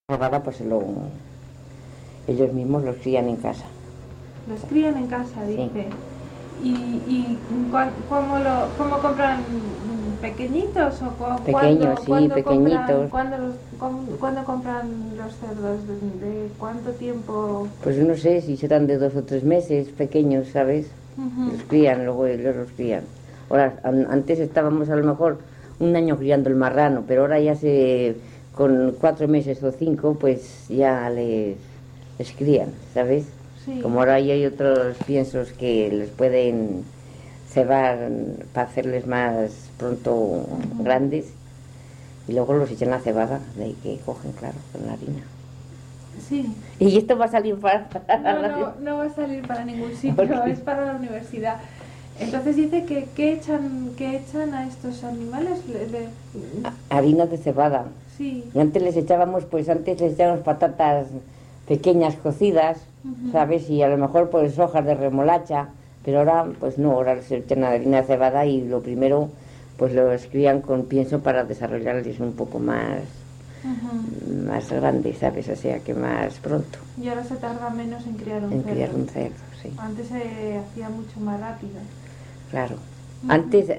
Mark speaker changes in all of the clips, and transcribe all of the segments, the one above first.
Speaker 1: Cebada, pues ellos mismos los crían en casa.
Speaker 2: Los crían en casa,
Speaker 1: Sí.
Speaker 2: dice. ¿Y cómo compran? ¿Pequeñitos o
Speaker 1: Pequeños, sí, pequeñitos.
Speaker 2: ¿Cuándo compran los cerdos? ¿De cuánto tiempo?
Speaker 1: Pues no sé si serán de 2 o 3 meses, pequeños, ¿sabes?
Speaker 2: Ujú.
Speaker 1: Los crían, luego ellos los crían. Ahora, antes estábamos a lo mejor un año criando el marrano, pero ahora ya con 4 meses o 5, pues ya les crían, ¿sabes?
Speaker 2: Sí.
Speaker 1: Como ahora ya hay otros piensos que les pueden cebar para hacerles más pronto grandes, y luego los echan a cebada, de ahí que cogen, claro, con la harina.
Speaker 2: Sí.
Speaker 1: Y esto va a salir para...
Speaker 2: No va a salir para ningún sitio,
Speaker 1: Porque-
Speaker 2: es para la universidad. Entonces dice que echan a estos animales.
Speaker 1: Harina de cebada.
Speaker 2: Sí.
Speaker 1: Y antes les echábamos patatas pequeñas cocidas, ¿sabes? Y a lo mejor pues hojas de remolacha, pero ahora pues no, ahora les echan harina de cebada y lo primero pues los crían con pienso para desarrollarles un poco más grande, ¿sabes? O sea que más pronto.
Speaker 2: Y ahora se tarda menos en criar un
Speaker 1: En
Speaker 2: cerdo.
Speaker 1: criar un cerdo, sí.
Speaker 2: Antes se hacía mucho más rápido.
Speaker 1: Claro. Antes,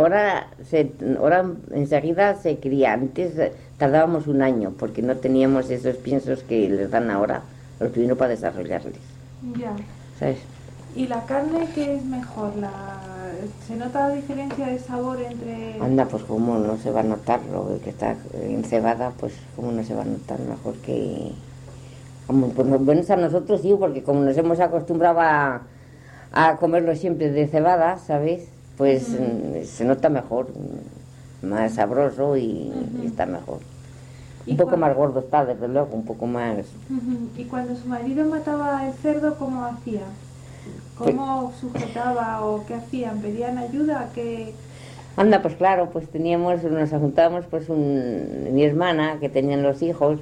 Speaker 1: ahora enseguida se cría. Antes tardábamos un año porque no teníamos esos piensos que les dan ahora, los primero para desarrollarles,
Speaker 2: Ya.
Speaker 1: ¿sabes?
Speaker 2: ¿Y la carne qué es mejor? ¿Se nota la diferencia de sabor entre...?
Speaker 1: Anda, pues cómo no se va a notar lo que está encebada, pues cómo no se va a notar mejor que... pues bueno, a nosotros sí, porque como nos hemos acostumbrado a comerlo siempre de cebada, ¿sabes? Pues se nota mejor, más sabroso y está mejor. Un poco más gordo está, desde luego, un poco más...
Speaker 2: ¿Y cuando su marido mataba el cerdo, cómo hacía? ¿Cómo sujetaba o qué hacían? ¿Pedían ayuda?
Speaker 1: Anda, pues claro, pues nos juntábamos pues mi hermana, que tenían los hijos,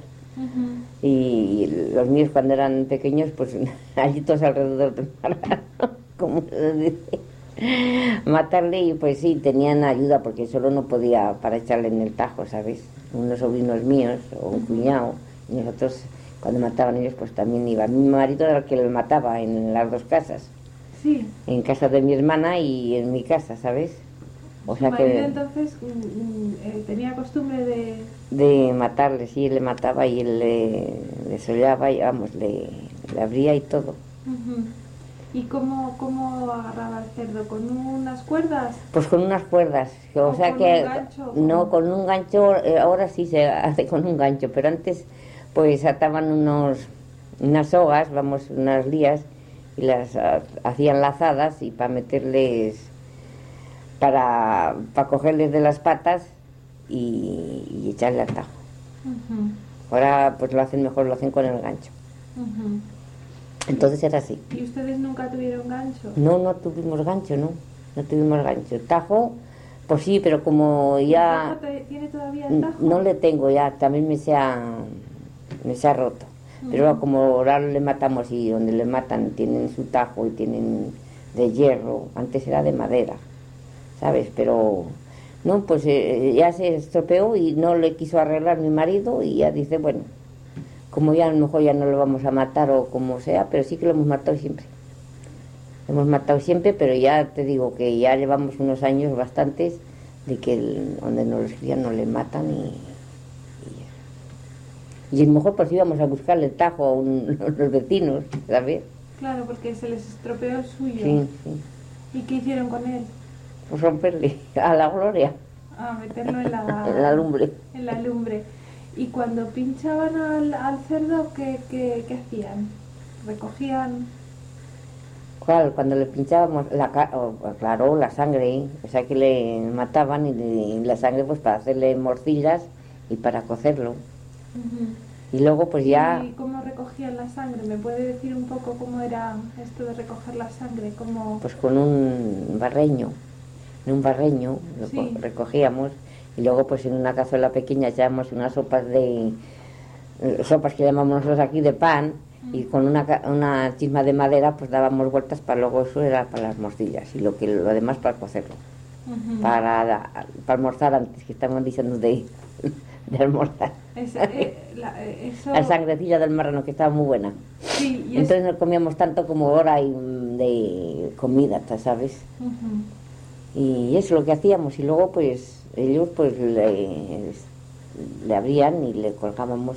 Speaker 1: y los míos cuando eran pequeños, pues allí todos alrededor del marrano, como se dice, matarle, y pues sí, tenían ayuda porque solo no podía para echarle en el tajo, ¿sabes? Unos sobrinos míos o un cuñado, y nosotros cuando mataban ellos pues también iba. Mi marido era el que le mataba en las dos casas,
Speaker 2: Sí.
Speaker 1: en casa de mi hermana y en mi casa, ¿sabes? O sea
Speaker 2: ¿Su marido
Speaker 1: que
Speaker 2: entonces tenía costumbre
Speaker 1: de matarle, sí, le mataba y él le sollaba y vamos, le abría y todo.
Speaker 2: ¿Y cómo agarraba el cerdo? ¿Con unas cuerdas?
Speaker 1: Pues con unas cuerdas, o sea
Speaker 2: con
Speaker 1: que
Speaker 2: un gancho,
Speaker 1: no con un gancho, ahora sí se hace con un gancho, pero antes pues ataban unas sogas, vamos, unas lías, y las hacían lazadas y para meterles, para cogerles de las patas y echarle al tajo. Ahora pues lo hacen mejor, lo hacen con el gancho. Entonces era así.
Speaker 2: ¿Y ustedes nunca tuvieron gancho?
Speaker 1: No tuvimos gancho, no tuvimos gancho. Tajo, pues sí, pero como ya...
Speaker 2: ¿El tajo tiene todavía el tajo?
Speaker 1: No le tengo ya, también me se ha roto. Pero como ahora le matamos y donde le matan tienen su tajo y tienen de hierro, antes era de madera, ¿sabes? Pero no, pues ya se estropeó y no le quiso arreglar mi marido y ya dice, bueno, como ya a lo mejor ya no lo vamos a matar o como sea, pero sí que lo hemos matado siempre. Lo hemos matado siempre, pero ya te digo que ya llevamos unos años bastantes de que donde nos los crían no le matan y a lo mejor pues íbamos a buscarle el tajo a los vecinos, ¿sabes?
Speaker 2: Claro, porque se les estropeó el suyo.
Speaker 1: Sí.
Speaker 2: ¿Y qué hicieron con él?
Speaker 1: Pues romperle a la gloria.
Speaker 2: Meterlo en la...
Speaker 1: En la lumbre.
Speaker 2: En la lumbre. ¿Y cuando pinchaban al cerdo, qué hacían? ¿Recogían?
Speaker 1: Cuando le pinchábamos claro, la sangre, o sea que le mataban y la sangre pues para hacerle morcillas y para cocerlo. Y luego pues ya...
Speaker 2: ¿Y cómo recogían la sangre? ¿Me puede decir un poco cómo era esto de recoger la sangre?
Speaker 1: Pues con un barreño,
Speaker 2: Sí.
Speaker 1: recogíamos, y luego pues en una cazuela pequeña echábamos unas sopas que llamamos nosotros aquí de pan, y con una chisma de madera pues dábamos vueltas para luego eso era para las morcillas y lo demás para cocerlo, para almorzar antes, que estamos diciendo de de almorzar.
Speaker 2: Eso...
Speaker 1: La sangrecilla del marrano, que estaba muy buena.
Speaker 2: Sí, y
Speaker 1: entonces no comíamos tanto como hora de comida, ¿sabes? Y eso es lo que hacíamos. Y luego pues ellos pues le abrían y le colgábamos.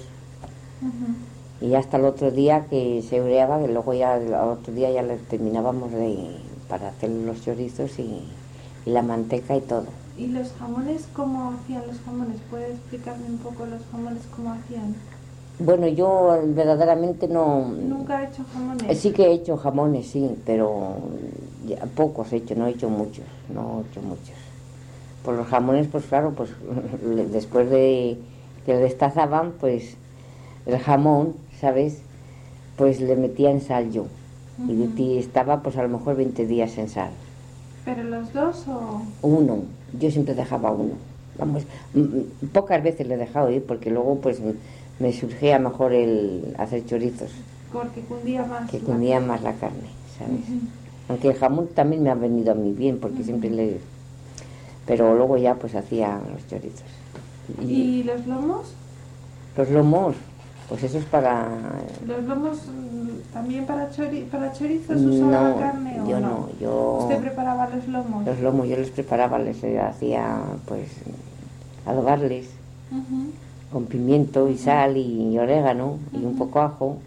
Speaker 1: Y hasta el otro día que se ureaba, que luego ya el otro día ya le terminábamos para hacer los chorizos y la manteca y todo.
Speaker 2: ¿Y los jamones, cómo hacían los jamones? ¿Puedes explicarme un poco los jamones cómo hacían?
Speaker 1: Bueno, yo verdaderamente no...
Speaker 2: ¿Nunca he hecho jamones?
Speaker 1: Sí que he hecho jamones, sí, pero ya, pocos he hecho, no he hecho muchos, no he hecho muchos. Por los jamones, pues claro, pues después de que le destazaban, pues el jamón, ¿sabes? Pues le metía en sal yo. Y estaba pues a lo mejor 20 días en sal.
Speaker 2: ¿Pero los dos o...?
Speaker 1: Uno, yo siempre dejaba uno. Vamos, pocas veces le he dejado ir porque luego pues me surgía mejor el hacer chorizos.
Speaker 2: Porque cundía más.
Speaker 1: Que cundía más la carne, ¿sabes? Aunque el jamón también me ha venido a mí bien porque siempre le... Pero luego ya pues hacía los chorizos.
Speaker 2: ¿Y los lomos?
Speaker 1: Los lomos, pues eso es para...
Speaker 2: ¿Los lomos también para chorizos usaba carne o
Speaker 1: yo
Speaker 2: no?
Speaker 1: No, yo...
Speaker 2: ¿Usted preparaba los lomos?
Speaker 1: Los lomos yo les preparaba, les hacía pues adobarles con pimiento y sal y orégano y un poco ajo.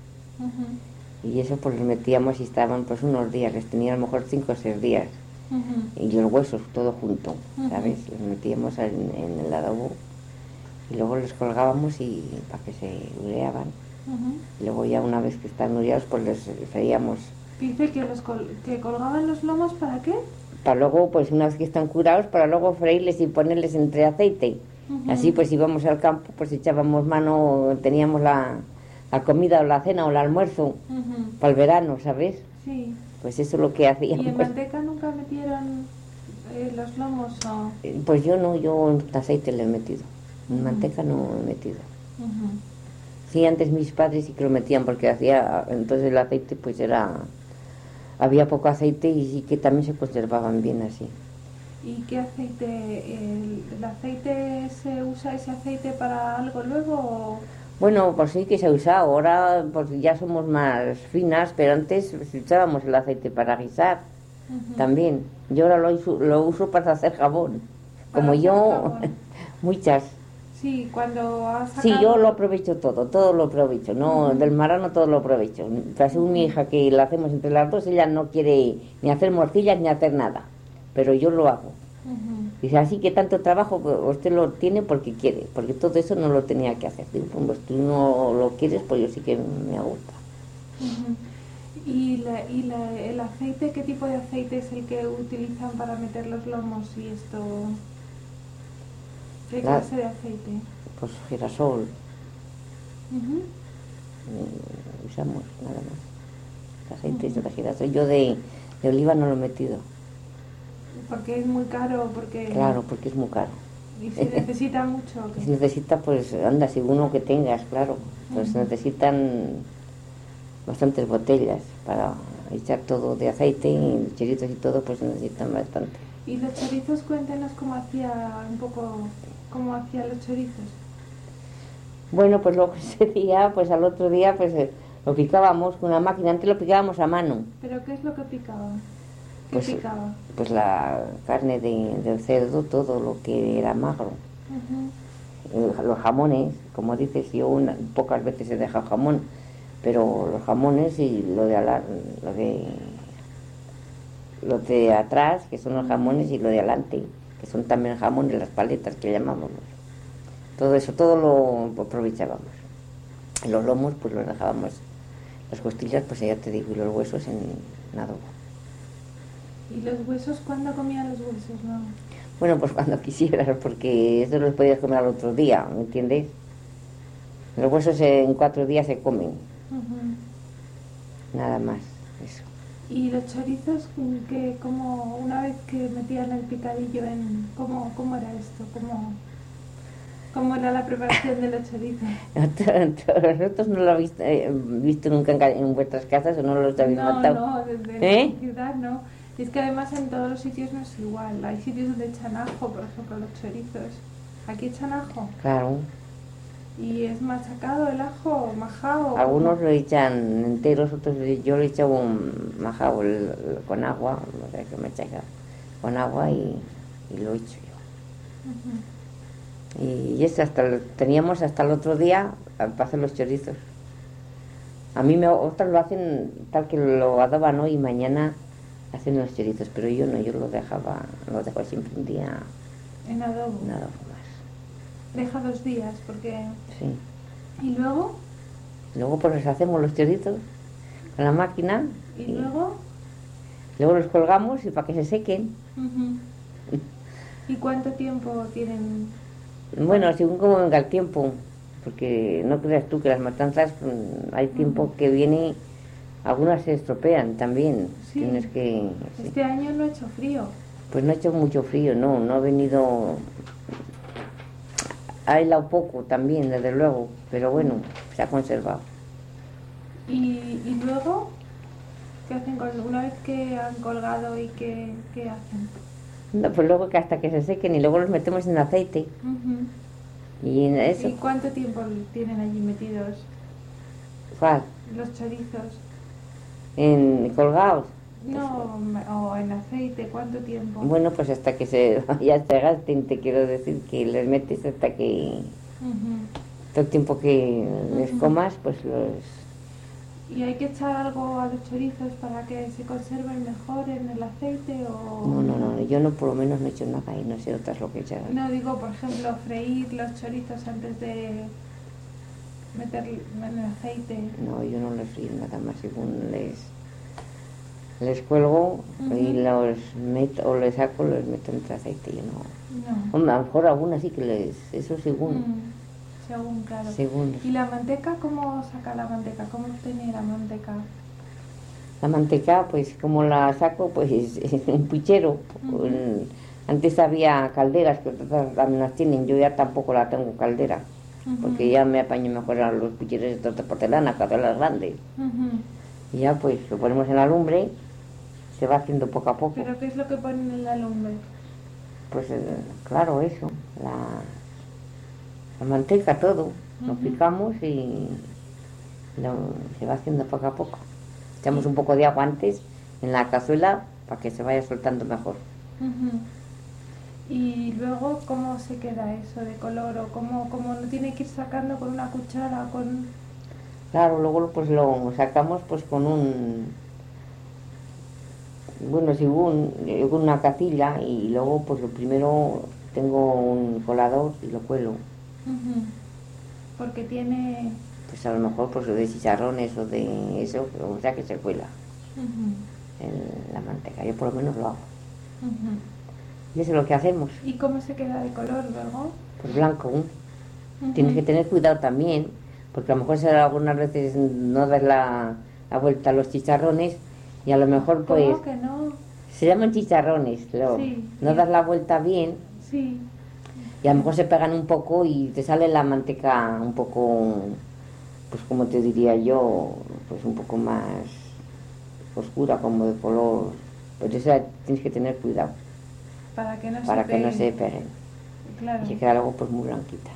Speaker 1: Y eso pues los metíamos y estaban pues unos días, les tenía a lo mejor 5 o 6 días. Y los huesos todo junto, ¿sabes? Los metíamos en el adobo y luego los colgábamos y para que se ureaban. Y luego ya una vez que están ureados pues les freíamos.
Speaker 2: Dice que que colgaban los lomos, ¿para qué?
Speaker 1: Para luego, pues una vez que están curados, para luego freírles y ponerles entre aceite. Así pues íbamos al campo, pues echábamos mano, teníamos la comida o la cena o el almuerzo para el verano, ¿sabes?
Speaker 2: Sí.
Speaker 1: Pues eso es lo que hacíamos.
Speaker 2: ¿Y en manteca nunca metieron los lomos o...?
Speaker 1: Pues yo no, yo en aceite le he metido. En manteca no he metido. Sí, antes mis padres sí que lo metían porque entonces el aceite pues había poco aceite y sí que también se conservaban bien así.
Speaker 2: ¿Y qué aceite? ¿El aceite se usa ese aceite para algo luego o...?
Speaker 1: Bueno, pues sí que se ha usado, ahora pues ya somos más finas, pero antes usábamos el aceite para guisar también. Yo ahora lo uso para hacer jabón, como yo, muchas.
Speaker 2: Sí, cuando has sacado...
Speaker 1: Sí, yo lo aprovecho todo lo aprovecho, no del marrano todo lo aprovecho. Según mi hija que la hacemos entre las dos, ella no quiere ni hacer morcillas ni hacer nada, pero yo lo hago. Dice, así que tanto trabajo, usted lo tiene porque quiere, porque todo eso no lo tenía que hacer. Digo, pues tú no lo quieres, pues yo sí que me gusta.
Speaker 2: ¿Y el aceite, qué tipo de aceite es el que utilizan para meter los lomos y esto? ¿Qué clase de aceite?
Speaker 1: Pues girasol. Usamos nada más. Aceite de girasol. Yo de oliva no lo he metido.
Speaker 2: ¿Porque es muy caro?
Speaker 1: Claro, porque es muy caro.
Speaker 2: ¿Y se necesita mucho?
Speaker 1: Si se necesita, pues anda, si uno que tengas, claro. Pues necesitan bastantes botellas para echar todo de aceite y choritos y todo, pues necesitan bastante.
Speaker 2: ¿Y los chorizos? Cuéntenos cómo hacía los chorizos.
Speaker 1: Bueno, pues luego ese día, pues al otro día, pues lo picábamos con una máquina. Antes lo picábamos a mano.
Speaker 2: ¿Pero qué es lo que picaba? ¿Qué
Speaker 1: pues,
Speaker 2: picaba?
Speaker 1: Pues la carne del cerdo, todo lo que era magro. Los jamones, como dices, yo pocas veces he dejado jamón, pero los jamones y lo de atrás, que son los jamones, y lo de adelante, que son también jamones, las paletas que llamamos. Todo eso, todo lo aprovechábamos. Los lomos, pues los dejábamos, las costillas, pues ya te digo, y los huesos en adobo.
Speaker 2: ¿Y los huesos? ¿Cuándo comían los huesos? No.
Speaker 1: Bueno, pues cuando quisieras, porque eso los podías comer al otro día, ¿me entiendes? Los huesos en 4 días se comen. Nada más, eso.
Speaker 2: ¿Y los chorizos, que como una vez que metían el picadillo cómo era esto? ¿Cómo era la preparación de los chorizos?
Speaker 1: ¿Nosotros no lo habéis visto nunca en vuestras casas o no los habéis matado?
Speaker 2: No, desde la ciudad no. Y es que además en todos los sitios no es igual. Hay sitios donde echan ajo, por ejemplo, los chorizos. ¿Aquí echan ajo?
Speaker 1: Claro.
Speaker 2: ¿Y es machacado el ajo o majado?
Speaker 1: Algunos lo echan enteros, otros yo le echo un majado con agua, o sea que me echa con agua y lo echo yo. Y eso teníamos hasta el otro día para hacer los chorizos. A mí otros lo hacen tal que lo adoban hoy y mañana hacen los chorizos, pero yo no, yo lo dejo siempre un día
Speaker 2: en adobo.
Speaker 1: En adobo más.
Speaker 2: Deja 2 días, porque...
Speaker 1: Sí.
Speaker 2: ¿Y luego?
Speaker 1: Luego pues hacemos los chorizos con la máquina.
Speaker 2: ¿Y luego?
Speaker 1: Luego los colgamos y para que se sequen.
Speaker 2: ¿Y cuánto tiempo tienen?
Speaker 1: Bueno, según como venga el tiempo, porque no creas tú que las matanzas hay tiempo que viene, algunas se estropean también.
Speaker 2: Sí.
Speaker 1: Tienes que...
Speaker 2: Este año no ha hecho frío.
Speaker 1: Pues no ha hecho mucho frío, no ha venido... Ha helado poco también, desde luego, pero bueno, se ha conservado.
Speaker 2: ¿Y luego? ¿Qué hacen una vez que han colgado y qué hacen?
Speaker 1: No, pues luego que hasta que se sequen y luego los metemos en aceite. Y en eso...
Speaker 2: ¿Y cuánto tiempo tienen allí metidos?
Speaker 1: ¿Cuál?
Speaker 2: Los chorizos.
Speaker 1: ¿En colgados?
Speaker 2: No, o en aceite, ¿cuánto tiempo?
Speaker 1: Bueno, pues hasta que ya se gasten, te quiero decir que les metes hasta que... Todo el tiempo que les comas, pues los...
Speaker 2: ¿Y hay que echar algo a los chorizos para que se conserven mejor en el aceite o...?
Speaker 1: No, yo no, por lo menos no he hecho nada y no sé otras lo que echarán.
Speaker 2: No, digo, por ejemplo, freír los chorizos antes de meter en el aceite.
Speaker 1: No, yo no les frío nada más, según les cuelgo y los meto, o les saco, los meto entre aceite. Yo no. Hombre, a lo mejor algunas sí que eso según.
Speaker 2: Según, claro.
Speaker 1: Según.
Speaker 2: ¿Y la manteca? ¿Cómo saca la manteca? ¿Cómo obtiene la manteca?
Speaker 1: La manteca, pues como la saco, pues es un puchero. Antes había calderas, que otras también las tienen, yo ya tampoco la tengo caldera, porque ya me apaño mejor a los pucheros de porcelana, cazuelas grandes. Y ya pues lo ponemos en la lumbre, se va haciendo poco a poco.
Speaker 2: ¿Pero qué es lo que ponen en la lumbre?
Speaker 1: Pues claro, eso, la manteca, todo, lo picamos y se va haciendo poco a poco. Echamos un poco de agua antes en la cazuela para que se vaya soltando mejor.
Speaker 2: Y luego, ¿cómo se queda eso de color? ¿O cómo lo tiene que ir sacando con una cuchara?
Speaker 1: Claro, luego pues lo sacamos pues con según una cacilla, y luego pues lo primero tengo un colador y lo cuelo.
Speaker 2: Porque tiene...
Speaker 1: Pues a lo mejor pues de chicharrones o de eso, o sea que se cuela en la manteca. Yo por lo menos lo hago. Y eso es lo que hacemos.
Speaker 2: ¿Y cómo se queda de color luego?
Speaker 1: Pues blanco. Tienes que tener cuidado también, porque a lo mejor algunas veces no das la vuelta a los chicharrones y a lo mejor pues...
Speaker 2: ¿Cómo que no?
Speaker 1: Se llaman chicharrones, no das la vuelta bien.
Speaker 2: Sí.
Speaker 1: Y a lo mejor se pegan un poco y te sale la manteca un poco, pues como te diría yo, pues un poco más oscura, como de color. Pues eso tienes que tener cuidado.
Speaker 2: Para que
Speaker 1: no se peguen.
Speaker 2: Claro.
Speaker 1: Y se queda luego pues muy blanquita.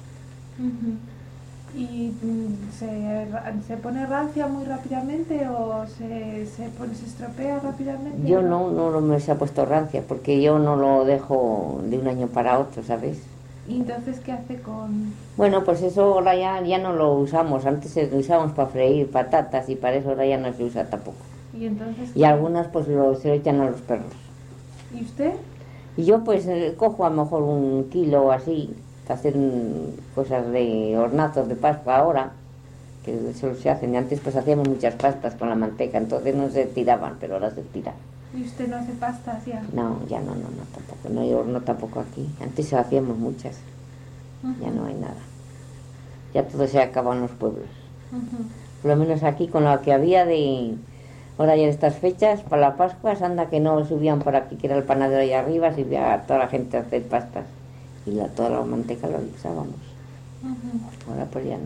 Speaker 2: ¿Y se pone rancia muy rápidamente o se estropea rápidamente?
Speaker 1: Yo no me se ha puesto rancia, porque yo no lo dejo de un año para otro, ¿sabes?
Speaker 2: ¿Y entonces qué hace con...?
Speaker 1: Bueno, pues eso ahora ya no lo usamos. Antes lo usábamos para freír patatas y para eso ahora ya no se usa tampoco.
Speaker 2: ¿Y entonces
Speaker 1: y algunas pues se lo echan a los perros.
Speaker 2: ¿Y usted?
Speaker 1: Y yo pues cojo a lo mejor 1 kilo así, para hacer cosas de hornazos de Pascua ahora, que eso se hacen. Y antes pues hacíamos muchas pastas con la manteca, entonces no se tiraban, pero ahora se tiran.
Speaker 2: ¿Y usted no hace pastas ya?
Speaker 1: No, ya no, tampoco. No hay horno tampoco aquí. Antes hacíamos muchas. Ya no hay nada. Ya todo se acaba en los pueblos. Por lo menos aquí con lo que había de... Ahora ya en estas fechas, para la Pascua, anda que no subían por aquí, que era el panadero allá arriba, subía a toda la gente a hacer pastas. Y toda la manteca lo usábamos. Ahora pues ya no.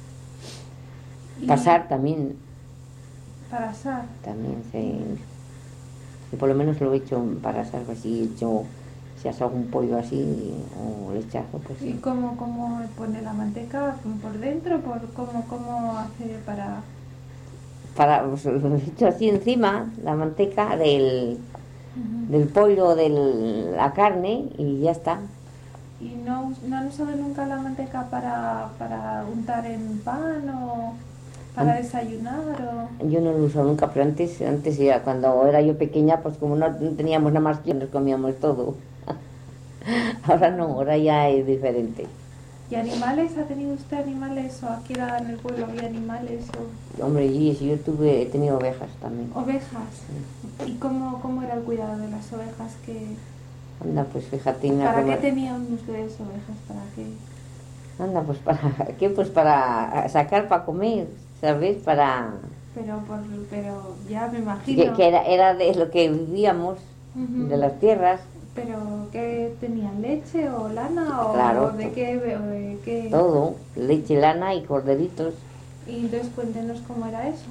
Speaker 1: Pasar también.
Speaker 2: Para asar.
Speaker 1: También y por lo menos lo he hecho para asar, así he hecho Si haces algún pollo así o lechazo, pues
Speaker 2: ¿Y
Speaker 1: sí.
Speaker 2: cómo pone la manteca? ¿Por dentro? ¿Cómo hace para...?
Speaker 1: Para, pues, lo he hecho así encima, la manteca
Speaker 2: Ujú.
Speaker 1: del pollo, de la carne y ya está.
Speaker 2: ¿Y no han usado nunca la manteca para untar en pan o para desayunar?
Speaker 1: Yo no lo uso nunca, pero antes ya, cuando era yo pequeña, pues como no teníamos nada más que nos comíamos todo. Ahora no, ahora ya es diferente.
Speaker 2: ¿Y animales? ¿Ha tenido usted animales? ¿O aquí era en el pueblo había animales
Speaker 1: Hombre, y si yo he tenido ovejas también.
Speaker 2: o ovejas? ¿Y cómo era el cuidado de las ovejas?
Speaker 1: Anda, pues fíjate, una
Speaker 2: ¿Para qué
Speaker 1: broma.
Speaker 2: tenían ustedes ovejas? ¿Para qué?
Speaker 1: Anda, pues para, ¿qué? Pues para sacar para comer, ¿sabes? Para,
Speaker 2: Pero ya me
Speaker 1: que,
Speaker 2: imagino.
Speaker 1: que era de lo que vivíamos, de
Speaker 2: Ujú.
Speaker 1: las tierras,
Speaker 2: ¿Pero qué tenían? ¿Leche o lana? ¿O
Speaker 1: claro,
Speaker 2: de qué? ¿O de qué?
Speaker 1: todo, leche, lana y corderitos.
Speaker 2: Y entonces cuéntenos cómo era eso.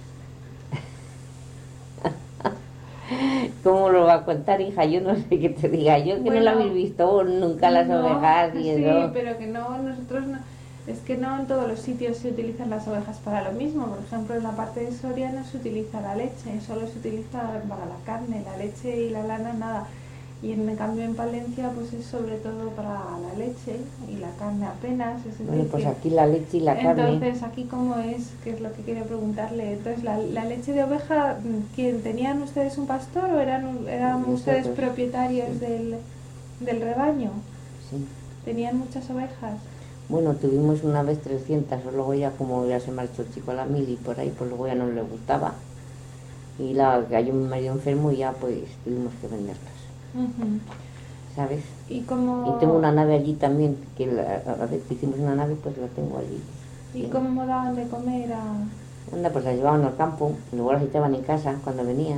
Speaker 1: ¿Cómo lo va a contar, hija? Yo no sé qué te diga yo, que no la
Speaker 2: Bueno,
Speaker 1: habéis visto nunca las
Speaker 2: no,
Speaker 1: ovejas y
Speaker 2: sí,
Speaker 1: eso.
Speaker 2: pero que no, nosotros no. Es que no en todos los sitios se utilizan las ovejas para lo mismo. Por ejemplo, en la parte de Soria no se utiliza la leche, solo se utiliza para la carne, la leche y la lana nada. Y en cambio en Palencia pues es sobre todo para la leche y la carne apenas. Es
Speaker 1: Bueno,
Speaker 2: decir,
Speaker 1: pues
Speaker 2: que
Speaker 1: aquí la leche y la carne,
Speaker 2: entonces aquí cómo es, que es lo que quería preguntarle. Entonces la leche de oveja, ¿quién tenían ustedes un pastor o eran ustedes
Speaker 1: nosotros,
Speaker 2: propietarios
Speaker 1: sí,
Speaker 2: del rebaño?
Speaker 1: sí.
Speaker 2: ¿Tenían muchas ovejas?
Speaker 1: Bueno, tuvimos una vez 300, luego ya como ya se marchó el chico a la mil y por ahí, pues luego ya no le gustaba. Y cayó mi marido enfermo y ya pues tuvimos que venderlas,
Speaker 2: Ujú.
Speaker 1: ¿sabes?
Speaker 2: ¿Y
Speaker 1: Y tengo
Speaker 2: cómo,
Speaker 1: una nave allí también, que a ver, que hicimos una nave, pues la tengo allí.
Speaker 2: y
Speaker 1: Sí.
Speaker 2: cómo daban de comer a...?
Speaker 1: Anda, pues las llevaban al campo, luego las echaban en casa cuando venían.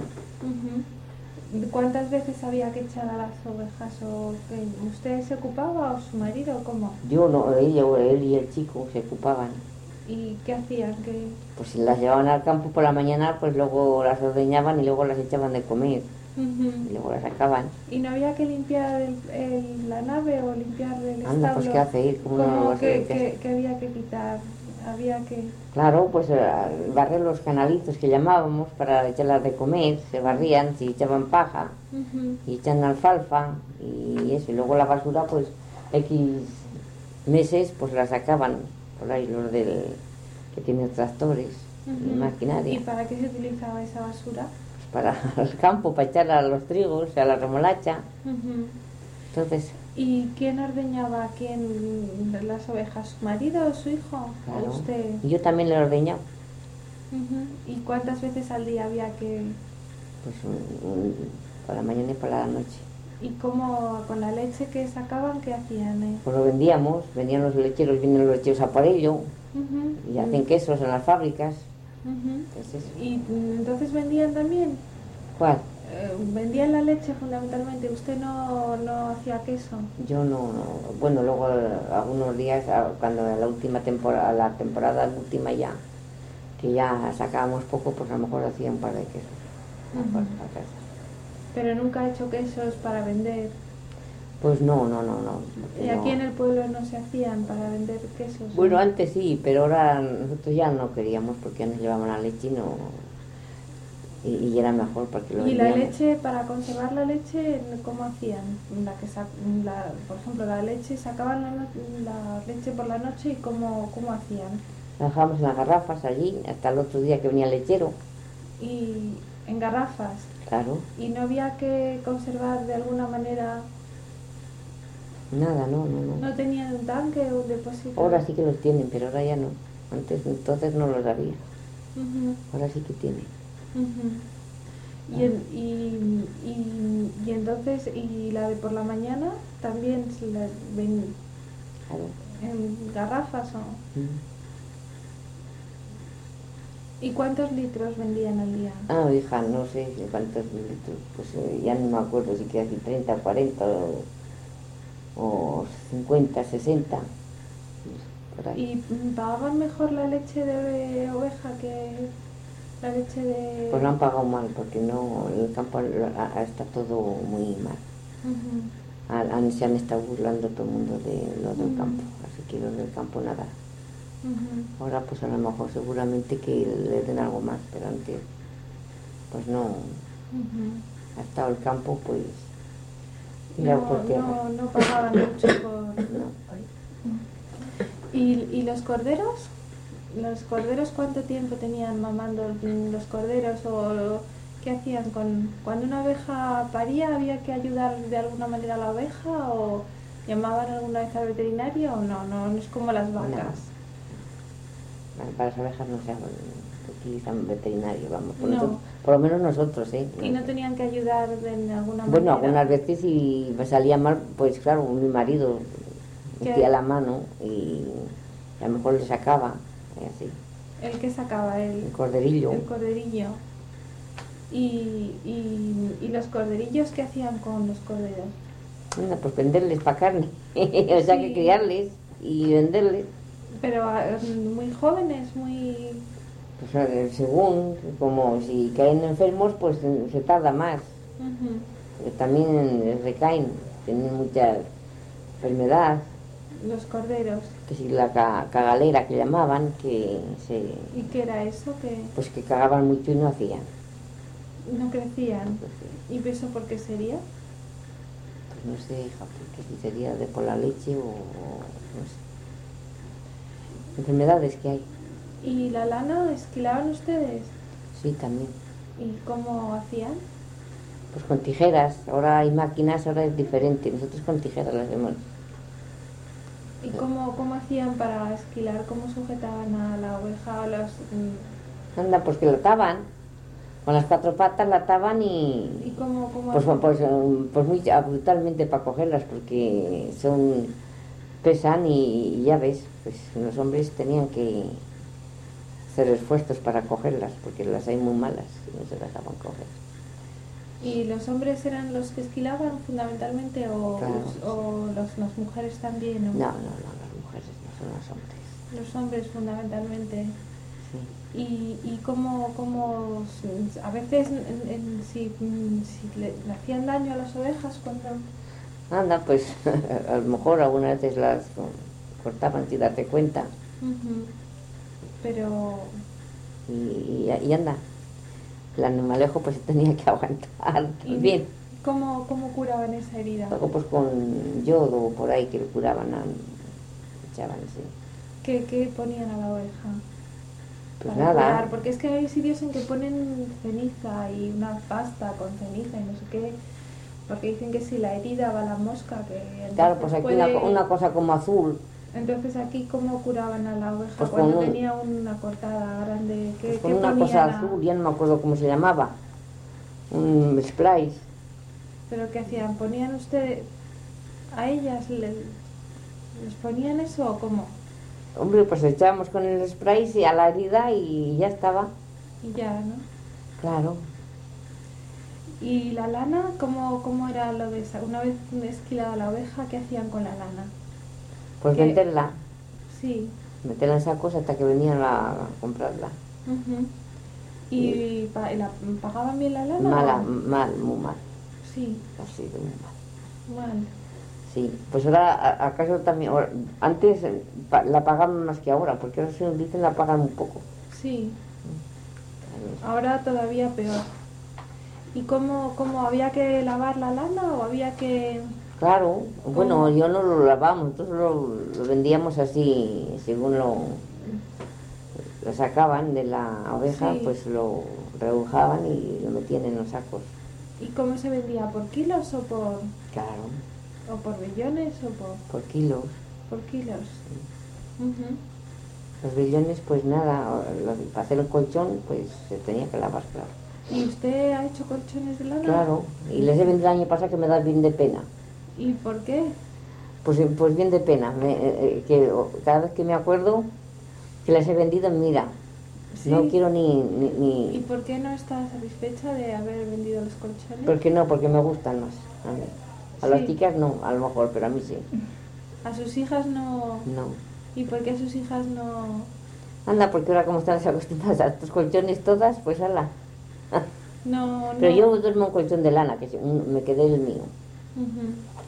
Speaker 2: Ujú. ¿Cuántas veces había que echar a las ovejas? ¿O que usted se ocupaba o su marido? ¿Cómo?
Speaker 1: Yo no, él y el chico se ocupaban.
Speaker 2: ¿Y qué hacían?
Speaker 1: Pues si las llevaban al campo por la mañana, pues luego las ordeñaban y luego las echaban de comer
Speaker 2: Ujú.
Speaker 1: y luego las sacaban.
Speaker 2: ¿Y no había que limpiar la nave o limpiar el
Speaker 1: Anda, pues
Speaker 2: establo?
Speaker 1: ¿qué hace ir? ¿Cómo no lo
Speaker 2: ¿Cómo
Speaker 1: vas a limpiar?
Speaker 2: que había que quitar? Había que...
Speaker 1: Claro, pues barrer los canalitos que llamábamos para echarlas de comer, se barrían, se echaban paja
Speaker 2: Ujú.
Speaker 1: y echan alfalfa y eso, y luego la basura, pues X meses, pues la sacaban por ahí los que tienen tractores y
Speaker 2: Ujú.
Speaker 1: maquinaria.
Speaker 2: ¿Y para qué se utilizaba esa basura?
Speaker 1: Para el campo, para echarla a los trigos, a la remolacha.
Speaker 2: Ujú.
Speaker 1: Entonces,
Speaker 2: ¿Y quién ordeñaba a quién las ovejas? ¿Su marido o su hijo? ¿O
Speaker 1: claro,
Speaker 2: usted?
Speaker 1: y yo también le he ordeñado,
Speaker 2: Ujú. ¿Y cuántas veces al día había que...?
Speaker 1: pues por la mañana y por la noche.
Speaker 2: ¿Y cómo con la leche que sacaban, qué hacían?
Speaker 1: Pues lo vendíamos, venían los lecheros, vienen los lecheros a por ello
Speaker 2: Ujú.
Speaker 1: y hacen quesos en las fábricas.
Speaker 2: Ujú.
Speaker 1: Entonces,
Speaker 2: ¿Y entonces vendían también?
Speaker 1: ¿cuál?
Speaker 2: Vendían la leche fundamentalmente. ¿Usted no hacía queso?
Speaker 1: Yo bueno, luego algunos días, cuando la temporada última ya, que ya sacábamos poco, pues a lo mejor hacía un par de quesos.
Speaker 2: Ujú.
Speaker 1: Para casa.
Speaker 2: Pero nunca ha hecho quesos para vender.
Speaker 1: Pues no, porque
Speaker 2: ¿Y aquí en
Speaker 1: no.
Speaker 2: el pueblo no se hacían para vender quesos?
Speaker 1: Bueno,
Speaker 2: ¿No?
Speaker 1: antes sí, pero ahora nosotros ya no queríamos porque nos llevaban la leche y era mejor porque lo
Speaker 2: ¿Y la
Speaker 1: vendíamos.
Speaker 2: leche, para conservar la leche, cómo hacían? Por ejemplo, la leche, sacaban la leche por la noche y cómo hacían.
Speaker 1: La dejábamos en las garrafas allí hasta el otro día que venía el lechero,
Speaker 2: Y en garrafas.
Speaker 1: claro.
Speaker 2: ¿Y no había que conservar de alguna manera?
Speaker 1: Nada, no.
Speaker 2: ¿No tenían un tanque o un depósito?
Speaker 1: Ahora sí que los tienen, pero ahora ya no. Antes, entonces no los había.
Speaker 2: Ujú,
Speaker 1: Ahora sí que tienen.
Speaker 2: ujú. Y entonces, ¿y la de por la mañana también se la ven
Speaker 1: Claro.
Speaker 2: en garrafas o...?
Speaker 1: Mm.
Speaker 2: ¿Y cuántos litros vendían al día?
Speaker 1: Ah, hija, no sé cuántos litros, pues ya no me acuerdo si queda así 30, 40 o 50, 60, por ahí.
Speaker 2: ¿Y pagaban mejor la leche de oveja que la leche
Speaker 1: Pues lo
Speaker 2: de...?
Speaker 1: han pagado mal porque no, en el campo está todo muy mal.
Speaker 2: Ujú.
Speaker 1: Se han estado burlando todo el mundo de lo del campo, así que los del campo nada. Ahora pues a lo mejor seguramente que le den algo más, pero antes pues no. Ha estado el campo pues
Speaker 2: no pagaban mucho por...
Speaker 1: No.
Speaker 2: ¿Y los corderos? ¿Los corderos cuánto tiempo tenían mamando los corderos? ¿O qué hacían? Cuando una oveja paría, había que ayudar de alguna manera a la oveja? ¿O llamaban alguna vez al veterinario? ¿O no es como las vacas?
Speaker 1: No. Para las ovejas no se utilizan veterinario, vamos,
Speaker 2: No.
Speaker 1: por lo menos nosotros, ¿eh?
Speaker 2: ¿Y no tenían que ayudar de alguna manera?
Speaker 1: Bueno, algunas veces si me salía mal, pues claro, mi marido metía la mano y a lo mejor le sacaba, y así.
Speaker 2: ¿El que sacaba?
Speaker 1: El corderillo.
Speaker 2: El corderillo. ¿Y los corderillos qué hacían con los corderos?
Speaker 1: Bueno, pues venderles para carne, o sea que criarles y venderles.
Speaker 2: Pero muy jóvenes, muy...
Speaker 1: Pues según, como si caen enfermos, pues se tarda más. También recaen, tienen mucha enfermedad.
Speaker 2: Los corderos.
Speaker 1: Que si la cagalera que llamaban, que se...
Speaker 2: ¿Y qué era eso?
Speaker 1: Pues que cagaban mucho y no hacían.
Speaker 2: No crecían.
Speaker 1: No crecían.
Speaker 2: ¿Y eso por qué sería?
Speaker 1: Pues no sé, hija, porque si sería por la leche o no sé. Enfermedades que hay.
Speaker 2: ¿Y la lana esquilaban ustedes?
Speaker 1: Sí, también.
Speaker 2: ¿Y cómo hacían?
Speaker 1: Pues con tijeras. Ahora hay máquinas, ahora es diferente. Nosotros con tijeras las hacemos.
Speaker 2: ¿Y cómo hacían para esquilar? ¿Cómo sujetaban a la oveja o los...?
Speaker 1: Anda, pues que la ataban. Con las 4 patas la ataban y...
Speaker 2: ¿Y cómo
Speaker 1: pues muy brutalmente para cogerlas, porque pesan y ya ves, pues los hombres tenían que hacer esfuerzos para cogerlas, porque las hay muy malas y no se dejaban coger.
Speaker 2: ¿Y los hombres eran los que esquilaban fundamentalmente o,
Speaker 1: claro,
Speaker 2: las mujeres también? ¿No?
Speaker 1: No, las mujeres no, son los hombres.
Speaker 2: Los hombres fundamentalmente.
Speaker 1: Sí.
Speaker 2: ¿Y cómo a veces si le hacían daño a las ovejas cuando...?
Speaker 1: Anda, pues a lo mejor algunas veces las cortaban sin darte cuenta.
Speaker 2: Pero...
Speaker 1: Y anda, el animalejo pues tenía que aguantar bien.
Speaker 2: ¿Cómo curaban esa herida?
Speaker 1: Luego pues con yodo por ahí que lo curaban, echaban así.
Speaker 2: ¿Qué ponían a la oveja?
Speaker 1: Pues
Speaker 2: para
Speaker 1: nada.
Speaker 2: Curar, porque es que hay sitios en que ponen ceniza y una pasta con ceniza y no sé qué, porque dicen que si la herida va a la mosca, que...
Speaker 1: Claro, pues aquí una cosa como azul.
Speaker 2: Entonces aquí ¿cómo curaban a la oveja
Speaker 1: pues
Speaker 2: cuando tenía una cortada grande?
Speaker 1: Pues con una cosa azul, ya no me acuerdo cómo se llamaba, un splice.
Speaker 2: ¿Pero qué hacían? ¿Ponían ustedes a ellas, les ponían eso o cómo?
Speaker 1: Hombre, pues echábamos con el spray y a la herida y ya estaba.
Speaker 2: Y ya, ¿no?
Speaker 1: Claro.
Speaker 2: ¿Y la lana? ¿Cómo era lo de esa? Una vez esquilada la oveja, ¿qué hacían con la lana?
Speaker 1: Pues venderla.
Speaker 2: Sí.
Speaker 1: Meterla en sacos hasta que venían a comprarla.
Speaker 2: ¿Y la pagaban bien la lana?
Speaker 1: Muy mal.
Speaker 2: Sí.
Speaker 1: Ha sido muy mal.
Speaker 2: Mal.
Speaker 1: Sí, pues ahora, acaso también, antes la pagaban más que ahora, porque ahora se nos dicen la pagan un poco.
Speaker 2: Sí. Ahora todavía peor. ¿Y cómo había que lavar la lana o había que...?
Speaker 1: Claro, bueno, yo no lo lavamos, nosotros lo vendíamos así, según lo sacaban de la oveja, sí. Pues lo rebujaban y lo metían en los sacos.
Speaker 2: ¿Y cómo se vendía? ¿Por kilos o por...?
Speaker 1: Claro.
Speaker 2: ¿O por billones o por...?
Speaker 1: Por kilos.
Speaker 2: Por kilos. Sí.
Speaker 1: Los billones, pues nada, para hacer el colchón, pues se tenía que lavar, claro.
Speaker 2: ¿Y usted ha hecho colchones de lana?
Speaker 1: Claro, y les he vendido el año pasado que me da bien de pena.
Speaker 2: ¿Y por qué?
Speaker 1: Pues bien de pena, que cada vez que me acuerdo que les he vendido, mira, ¿sí? No quiero ni...
Speaker 2: ¿Y por qué no está satisfecha de haber vendido los colchones?
Speaker 1: Porque no, porque me gustan más a mí. A las chicas no, a lo mejor, pero a mí sí.
Speaker 2: ¿A sus hijas no?
Speaker 1: No.
Speaker 2: ¿Y por qué a sus hijas no?
Speaker 1: Anda, porque ahora como están acostumbradas a estos colchones todas, pues ala.
Speaker 2: No.
Speaker 1: Pero yo duermo en colchón de lana, que me quedé el mío.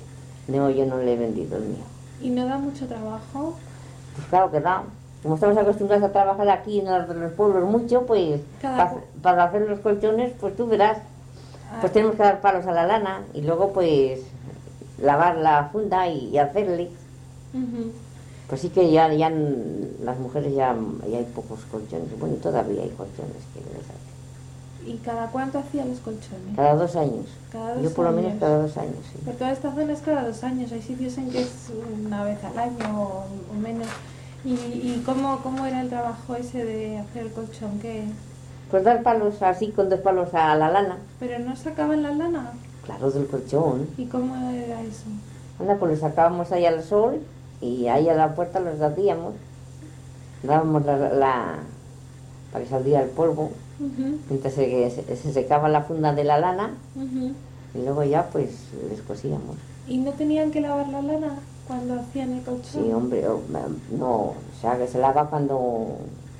Speaker 1: No, yo no le he vendido el mío.
Speaker 2: ¿Y no da mucho trabajo?
Speaker 1: Pues claro que da. Como estamos acostumbrados a trabajar aquí en los pueblos mucho, pues para hacer los colchones, pues tú verás. Pues tenemos que dar palos a la lana y luego pues lavar la funda y hacerle. Pues sí que ya las mujeres ya hay pocos colchones. Bueno, todavía hay colchones que les hacen.
Speaker 2: ¿Y cada cuánto hacían los colchones?
Speaker 1: Cada 2 años. Yo por lo menos cada 2 años, sí.
Speaker 2: Por toda esta zona es cada 2 años. Hay sitios en que es una vez al año o menos. ¿Y cómo era el trabajo ese de hacer el colchón? ¿Qué?
Speaker 1: Pues dar palos así, con 2 palos a la lana.
Speaker 2: ¿Pero no sacaban la lana?
Speaker 1: Claro, del colchón.
Speaker 2: ¿Y cómo era eso?
Speaker 1: Anda, pues lo sacábamos ahí al sol y ahí a la puerta los hacíamos. Dábamos para que saliera el polvo. Mientras se secaba la funda de la lana y luego ya pues les cosíamos.
Speaker 2: ¿Y no tenían que lavar la lana cuando hacían el colchón?
Speaker 1: Sí, hombre, no, o sea que se lava cuando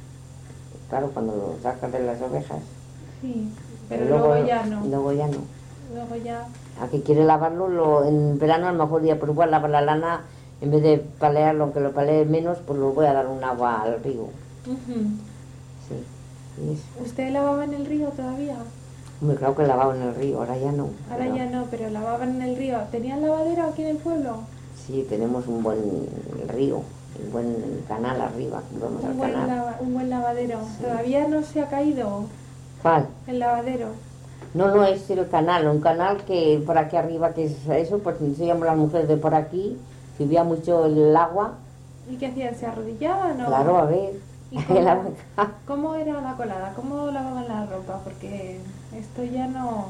Speaker 1: lo sacas de las ovejas.
Speaker 2: Sí, pero luego ya no.
Speaker 1: Luego ya no.
Speaker 2: Luego ya...
Speaker 1: A que quiere lavarlo, en verano a lo mejor ya pues voy a lavar la lana, en vez de palearlo, aunque lo palee menos, pues lo voy a dar un agua al río. Sí.
Speaker 2: ¿Usted lavaba en el río todavía?
Speaker 1: Hombre, claro que lavaba en el río, ahora ya no.
Speaker 2: Ahora ya no, pero lavaban en el río. ¿Tenían lavadero aquí en el pueblo?
Speaker 1: Sí, tenemos un buen río, un buen canal arriba. Vamos al canal.
Speaker 2: Un buen lavadero. Sí. ¿Todavía no se ha caído?
Speaker 1: ¿Cuál?
Speaker 2: El lavadero.
Speaker 1: No, es el canal, un canal que por aquí arriba, que es eso, pues enseñamos las mujeres de por aquí, subía mucho el agua.
Speaker 2: ¿Y qué hacían? ¿Se arrodillaban o...?
Speaker 1: Claro, a ver.
Speaker 2: ¿Y cómo era la colada? ¿Cómo lavaban la ropa? Porque esto ya no...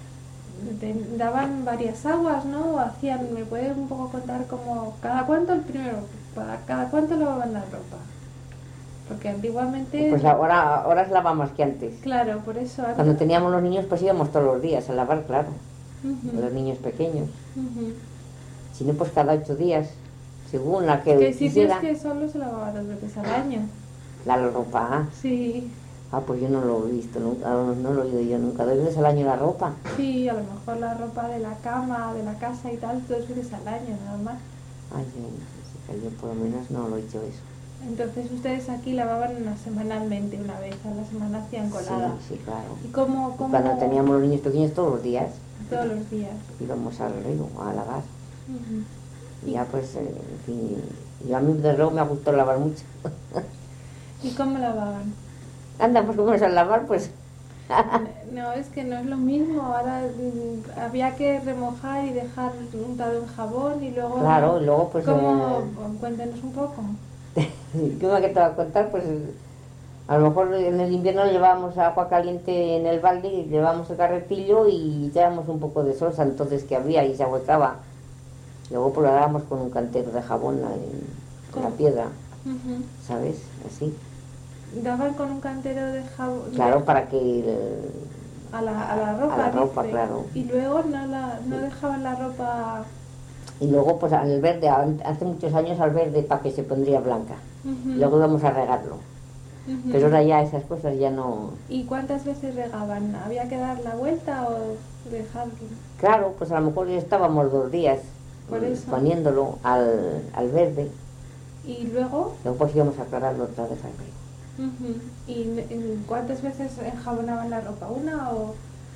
Speaker 2: daban varias aguas, ¿no? Hacían, ¿me puedes un poco contar cómo... cada cuánto lavaban la ropa? Porque antiguamente...
Speaker 1: Pues ahora se lava más que antes.
Speaker 2: Claro, por eso...
Speaker 1: Cuando teníamos los niños pues íbamos todos los días a lavar, claro. Los niños pequeños. Si no, pues cada 8 días, según la que
Speaker 2: quisiera. Que solo se lavaba 2 veces al año.
Speaker 1: La ropa.
Speaker 2: Sí.
Speaker 1: Pues yo no lo he visto nunca, no lo he oído yo nunca. 2 veces al año la ropa.
Speaker 2: Sí, a lo mejor la ropa de la cama, de la casa y tal, 2 veces al año nada más.
Speaker 1: Yo por lo menos no lo he hecho eso.
Speaker 2: Entonces ustedes aquí lavaban semanalmente, una vez a la semana hacían colada.
Speaker 1: Sí, claro.
Speaker 2: ¿Y cómo?
Speaker 1: Cuando teníamos los niños pequeños todos los días.
Speaker 2: Todos los días.
Speaker 1: Íbamos al río a lavar. Y ya pues, en fin, y a mí desde luego me ha gustado lavar mucho.
Speaker 2: ¿Y cómo lavaban?
Speaker 1: Anda, pues como es al lavar, pues...
Speaker 2: No, es que no es lo mismo. Ahora había que remojar y dejar untado en jabón y luego...
Speaker 1: Claro, y luego pues...
Speaker 2: ¿Cómo? Cuéntenos un poco.
Speaker 1: ¿Qué me te voy a contar? Pues a lo mejor en el invierno llevábamos agua caliente en el balde y llevábamos el carretillo y echábamos un poco de salsa entonces que había y se ahuecaba. Luego pues lo dábamos con un cantero de jabón en la piedra, ¿sabes? Así.
Speaker 2: ¿Daban con un cantero de jabón?
Speaker 1: Claro, para que...
Speaker 2: A la ropa,
Speaker 1: a la ropa, claro.
Speaker 2: Y luego no dejaban la ropa...
Speaker 1: Y luego pues al verde, hace muchos años al verde para que se pondría blanca. Luego íbamos a regarlo. Pero ahora ya esas cosas ya no...
Speaker 2: ¿Y cuántas veces regaban? ¿Había que dar la vuelta o dejarlo?
Speaker 1: Claro, pues a lo mejor ya estábamos 2 días poniéndolo al verde.
Speaker 2: ¿Y luego?
Speaker 1: Luego pues íbamos a aclararlo otra vez al río.
Speaker 2: ¿Y cuántas veces enjabonaban la ropa? ¿Una o...?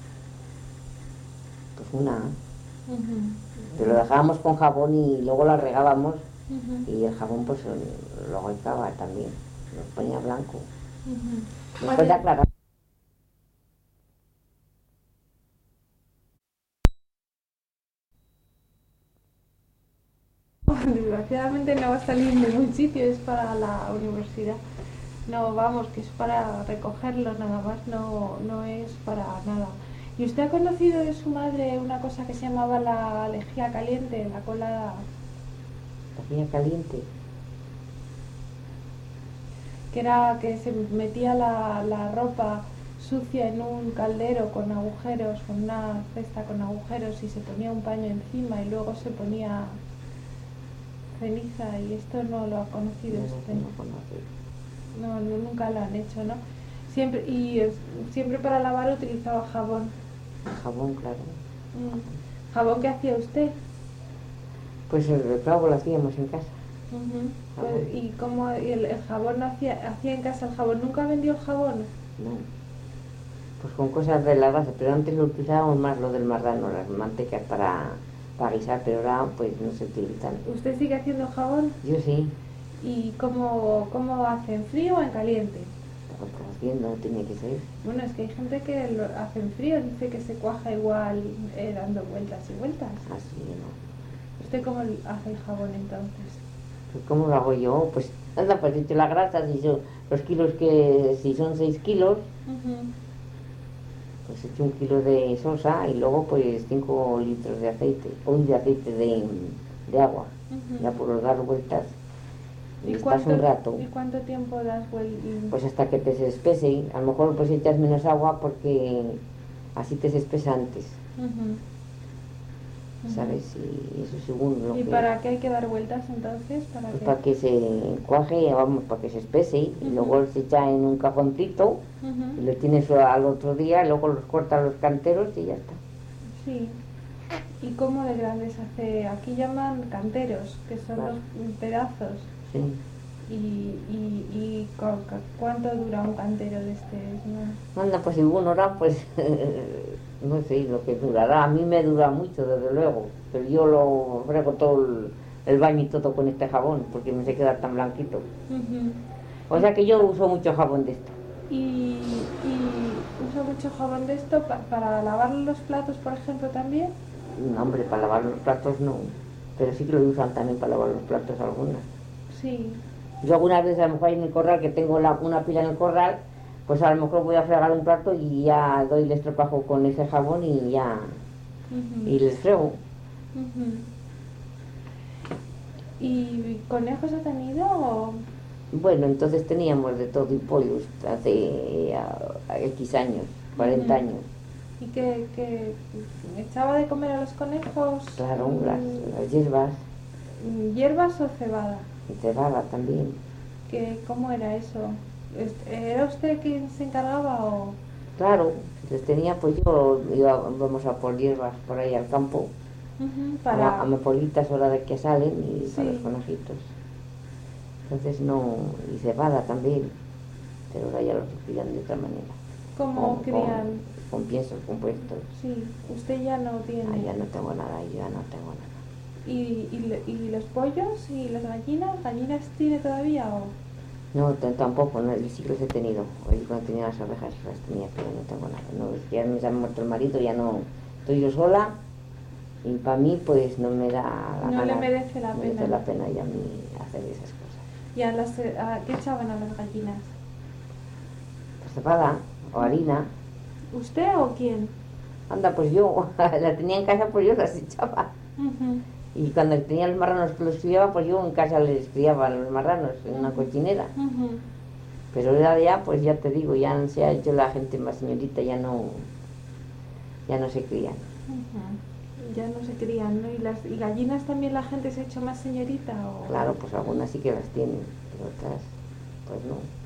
Speaker 1: Pues una. Pero lo dejábamos con jabón y luego la regábamos y el jabón pues lo aguantaba también, lo ponía blanco. Después de aclarar.
Speaker 2: Desgraciadamente no va a salir en ningún sitio, es para la universidad. No, vamos, que es para recogerlo nada más, no es para nada. ¿Y usted ha conocido de su madre una cosa que se llamaba la lejía caliente, la colada?
Speaker 1: Lejía caliente.
Speaker 2: Que era que se metía la ropa sucia en un caldero con agujeros, con una cesta con agujeros y se ponía un paño encima y luego se ponía ceniza, y esto no lo ha conocido usted. No, nunca lo han hecho, ¿no? Siempre para lavar utilizaba jabón.
Speaker 1: Jabón, claro.
Speaker 2: ¿Jabón qué hacía usted?
Speaker 1: Pues el clavo lo hacíamos en casa.
Speaker 2: Pues, ¿y cómo y el jabón no hacía en casa el jabón? ¿Nunca vendió el jabón?
Speaker 1: No. Pues con cosas de la base, pero antes lo utilizábamos más lo del marrano, las mantecas para guisar, pero ahora pues no se utilizan.
Speaker 2: ¿Usted sigue haciendo jabón?
Speaker 1: Yo sí,
Speaker 2: ¿Y cómo hace? ¿En frío o en caliente?
Speaker 1: pues haciendo tiene que ser.
Speaker 2: Bueno, es que hay gente que lo hace en frío, dice que se cuaja igual dando vueltas y vueltas.
Speaker 1: Así, ¿no?
Speaker 2: ¿Usted cómo hace el jabón entonces?
Speaker 1: Pues ¿cómo lo hago yo? Pues anda, pues echo la grasa, si son los kilos que, si son 6 kilos, pues echo 1 kilo de sosa y luego pues 5 litros de aceite, de aceite de agua, ya por dar vueltas. Y estás un rato.
Speaker 2: ¿Y cuánto tiempo das vueltas?
Speaker 1: Pues hasta que te se espese. A lo mejor pues echas menos agua porque así te se espesa antes, ¿sabes? Y eso según lo
Speaker 2: ¿Y
Speaker 1: que...
Speaker 2: para qué hay que dar vueltas entonces?
Speaker 1: Pues para que se cuaje, vamos, para que se espese, y luego se echa en un cajoncito y lo tienes al otro día, luego los cortas los canteros y ya está.
Speaker 2: Sí. ¿Y cómo de grandes hace? Aquí llaman canteros, que son
Speaker 1: Claro.
Speaker 2: los pedazos.
Speaker 1: Sí.
Speaker 2: ¿Y cuánto dura un cantero de este? ¿No?
Speaker 1: Anda, pues si uno hora, pues no sé lo que durará. A mí me dura mucho, desde luego, pero yo lo frego todo el baño y todo con este jabón, porque no se queda tan blanquito. O sea que yo uso mucho jabón de esto.
Speaker 2: ¿Y usa mucho jabón de esto para lavar los platos, por ejemplo, también?
Speaker 1: No, hombre, para lavar los platos no, pero sí que lo usan también para lavar los platos algunas.
Speaker 2: Sí.
Speaker 1: Yo algunas veces a lo mejor en el corral, que tengo una pila en el corral, pues a lo mejor voy a fregar un plato y ya doy el estropajo con ese jabón y ya, y les frego.
Speaker 2: ¿Y conejos ha tenido o...?
Speaker 1: Bueno, entonces teníamos de todo y pollos hace X años, 40 años.
Speaker 2: ¿Y que echaba de comer a los conejos?
Speaker 1: Claro, las hierbas
Speaker 2: ¿Hierbas o cebada?
Speaker 1: y cebada también.
Speaker 2: ¿Cómo era eso? ¿Era usted quien se encargaba o...?
Speaker 1: Claro, les tenía, pues vamos a por hierbas por ahí al campo,
Speaker 2: Para...
Speaker 1: amapolitas hora de que salen y
Speaker 2: Sí.
Speaker 1: para los conejitos. Entonces no, y cebada también, pero ahora ya los crían de otra manera.
Speaker 2: ¿Cómo crían?
Speaker 1: Con piensos compuestos.
Speaker 2: Sí, usted ya no tiene.
Speaker 1: Ah, ya no tengo nada, yo ya no tengo nada.
Speaker 2: ¿Y los pollos y las gallinas? ¿Gallinas tiene todavía o...?
Speaker 1: No, tampoco, no, sí que los he tenido. Hoy cuando tenía las ovejas las tenía, pero no tengo nada. No, es que ya me ha muerto el marido, ya no, estoy yo sola y para mí pues no me da la
Speaker 2: No
Speaker 1: gana,
Speaker 2: le merece la
Speaker 1: me
Speaker 2: pena.
Speaker 1: merece la pena ya a mí hacer esas cosas.
Speaker 2: ¿Y qué echaban a las gallinas?
Speaker 1: Pues cebada o harina.
Speaker 2: ¿Usted o quién?
Speaker 1: Anda, pues yo, la tenía en casa, pues yo las echaba. Y cuando tenía los marranos que los criaba, pues yo en casa les criaba a los marranos en una cochinera. Pero ahora ya, pues ya te digo, ya se ha hecho la gente más señorita, ya no se crían.
Speaker 2: Ya no se crían, ¿no? ¿Y gallinas también la gente se ha hecho más señorita? ¿O?
Speaker 1: Claro, pues algunas sí que las tienen, pero otras, pues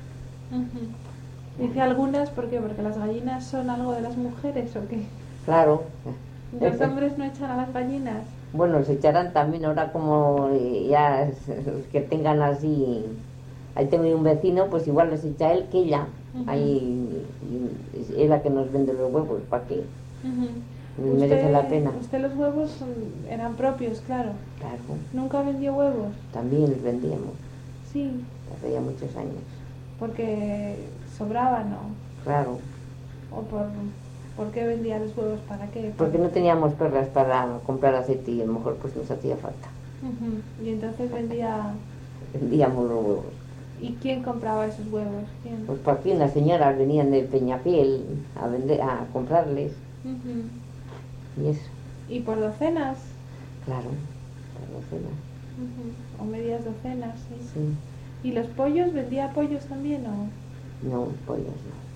Speaker 1: no.
Speaker 2: Dice algunas, ¿por qué? ¿Porque las gallinas son algo de las mujeres o qué?
Speaker 1: Claro.
Speaker 2: ¿Los hombres no echan a las gallinas?
Speaker 1: Bueno, se echarán también ahora como ya los que tengan así. Ahí tengo un vecino, pues igual les echa él que ella. Ahí es la que nos vende los huevos, ¿para qué? Merece la pena.
Speaker 2: ¿Usted los huevos eran propios, claro?
Speaker 1: Claro.
Speaker 2: ¿Nunca vendió huevos?
Speaker 1: También los vendíamos.
Speaker 2: Sí.
Speaker 1: Hace ya muchos años.
Speaker 2: ¿Porque sobraban o...?
Speaker 1: Claro.
Speaker 2: ¿O por qué vendía los huevos? ¿Para qué?
Speaker 1: Porque no teníamos perras para comprar aceite y a lo mejor pues nos hacía falta.
Speaker 2: Y entonces
Speaker 1: Vendíamos los huevos.
Speaker 2: ¿Y quién compraba esos huevos? ¿Quién?
Speaker 1: Pues por aquí unas señoras venían de Peñafiel a comprarles. Y eso.
Speaker 2: ¿Y por docenas?
Speaker 1: Claro, por docenas.
Speaker 2: O medias docenas, sí.
Speaker 1: Sí.
Speaker 2: ¿Y los pollos? ¿Vendía pollos también o...?
Speaker 1: No, pollos no.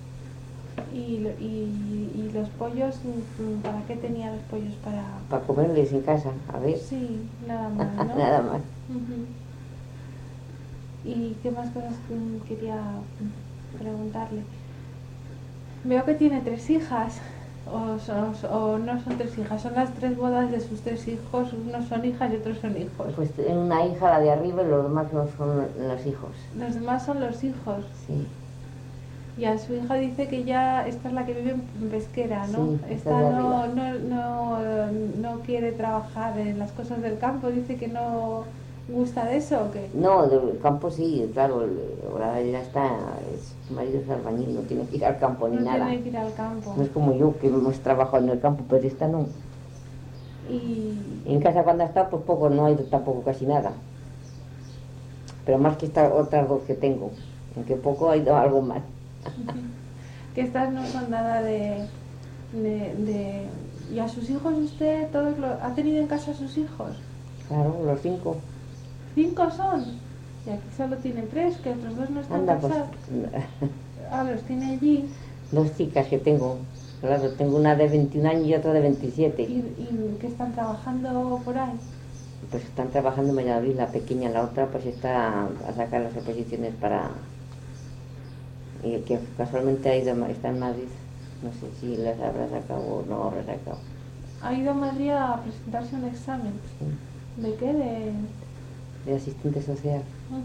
Speaker 2: ¿Y los pollos, para qué tenía los pollos?
Speaker 1: Para comerles en casa, a ver.
Speaker 2: Sí, nada más, ¿no?
Speaker 1: Nada más.
Speaker 2: ¿Y qué más cosas quería preguntarle? Veo que tiene 3 hijas. o no son 3 hijas, son las 3 bodas de sus 3 hijos, unos son hijas y otros son hijos.
Speaker 1: Pues una hija, la de arriba, y los demás no son los hijos.
Speaker 2: Los demás son los hijos.
Speaker 1: Sí.
Speaker 2: Y a su hija dice que ya esta es la que vive en Pesquera, ¿no?
Speaker 1: Sí,
Speaker 2: Esta no quiere trabajar en las cosas del campo, dice que no gusta de eso o qué.
Speaker 1: No, del campo sí, claro, ahora ella su marido es albañil, no tiene que ir al campo ni nada.
Speaker 2: No tiene que ir al campo.
Speaker 1: No es como yo, que hemos trabajado en el campo, pero esta no.
Speaker 2: Y
Speaker 1: En casa cuando está, pues poco, no hay tampoco casi nada. Pero más que estas otras 2 que tengo, aunque poco ha ido algo más.
Speaker 2: que estas no son nada de... ¿Y a sus hijos usted ha tenido en casa a sus hijos?
Speaker 1: Claro, los 5.
Speaker 2: 5 son. Y aquí solo tiene 3, que otros 2 no están casados. Pues, los tiene allí.
Speaker 1: 2 chicas que tengo. Claro, tengo una de 21 años y otra de 27.
Speaker 2: ¿Y qué están trabajando por ahí?
Speaker 1: Pues están trabajando en Valladolid, la pequeña, la otra pues está a sacar las oposiciones para... Y que casualmente está en Madrid. No sé si las habrá sacado o no habrá sacado.
Speaker 2: ¿Ha ido a Madrid a presentarse un examen?
Speaker 1: Sí.
Speaker 2: ¿De qué?
Speaker 1: De asistente social.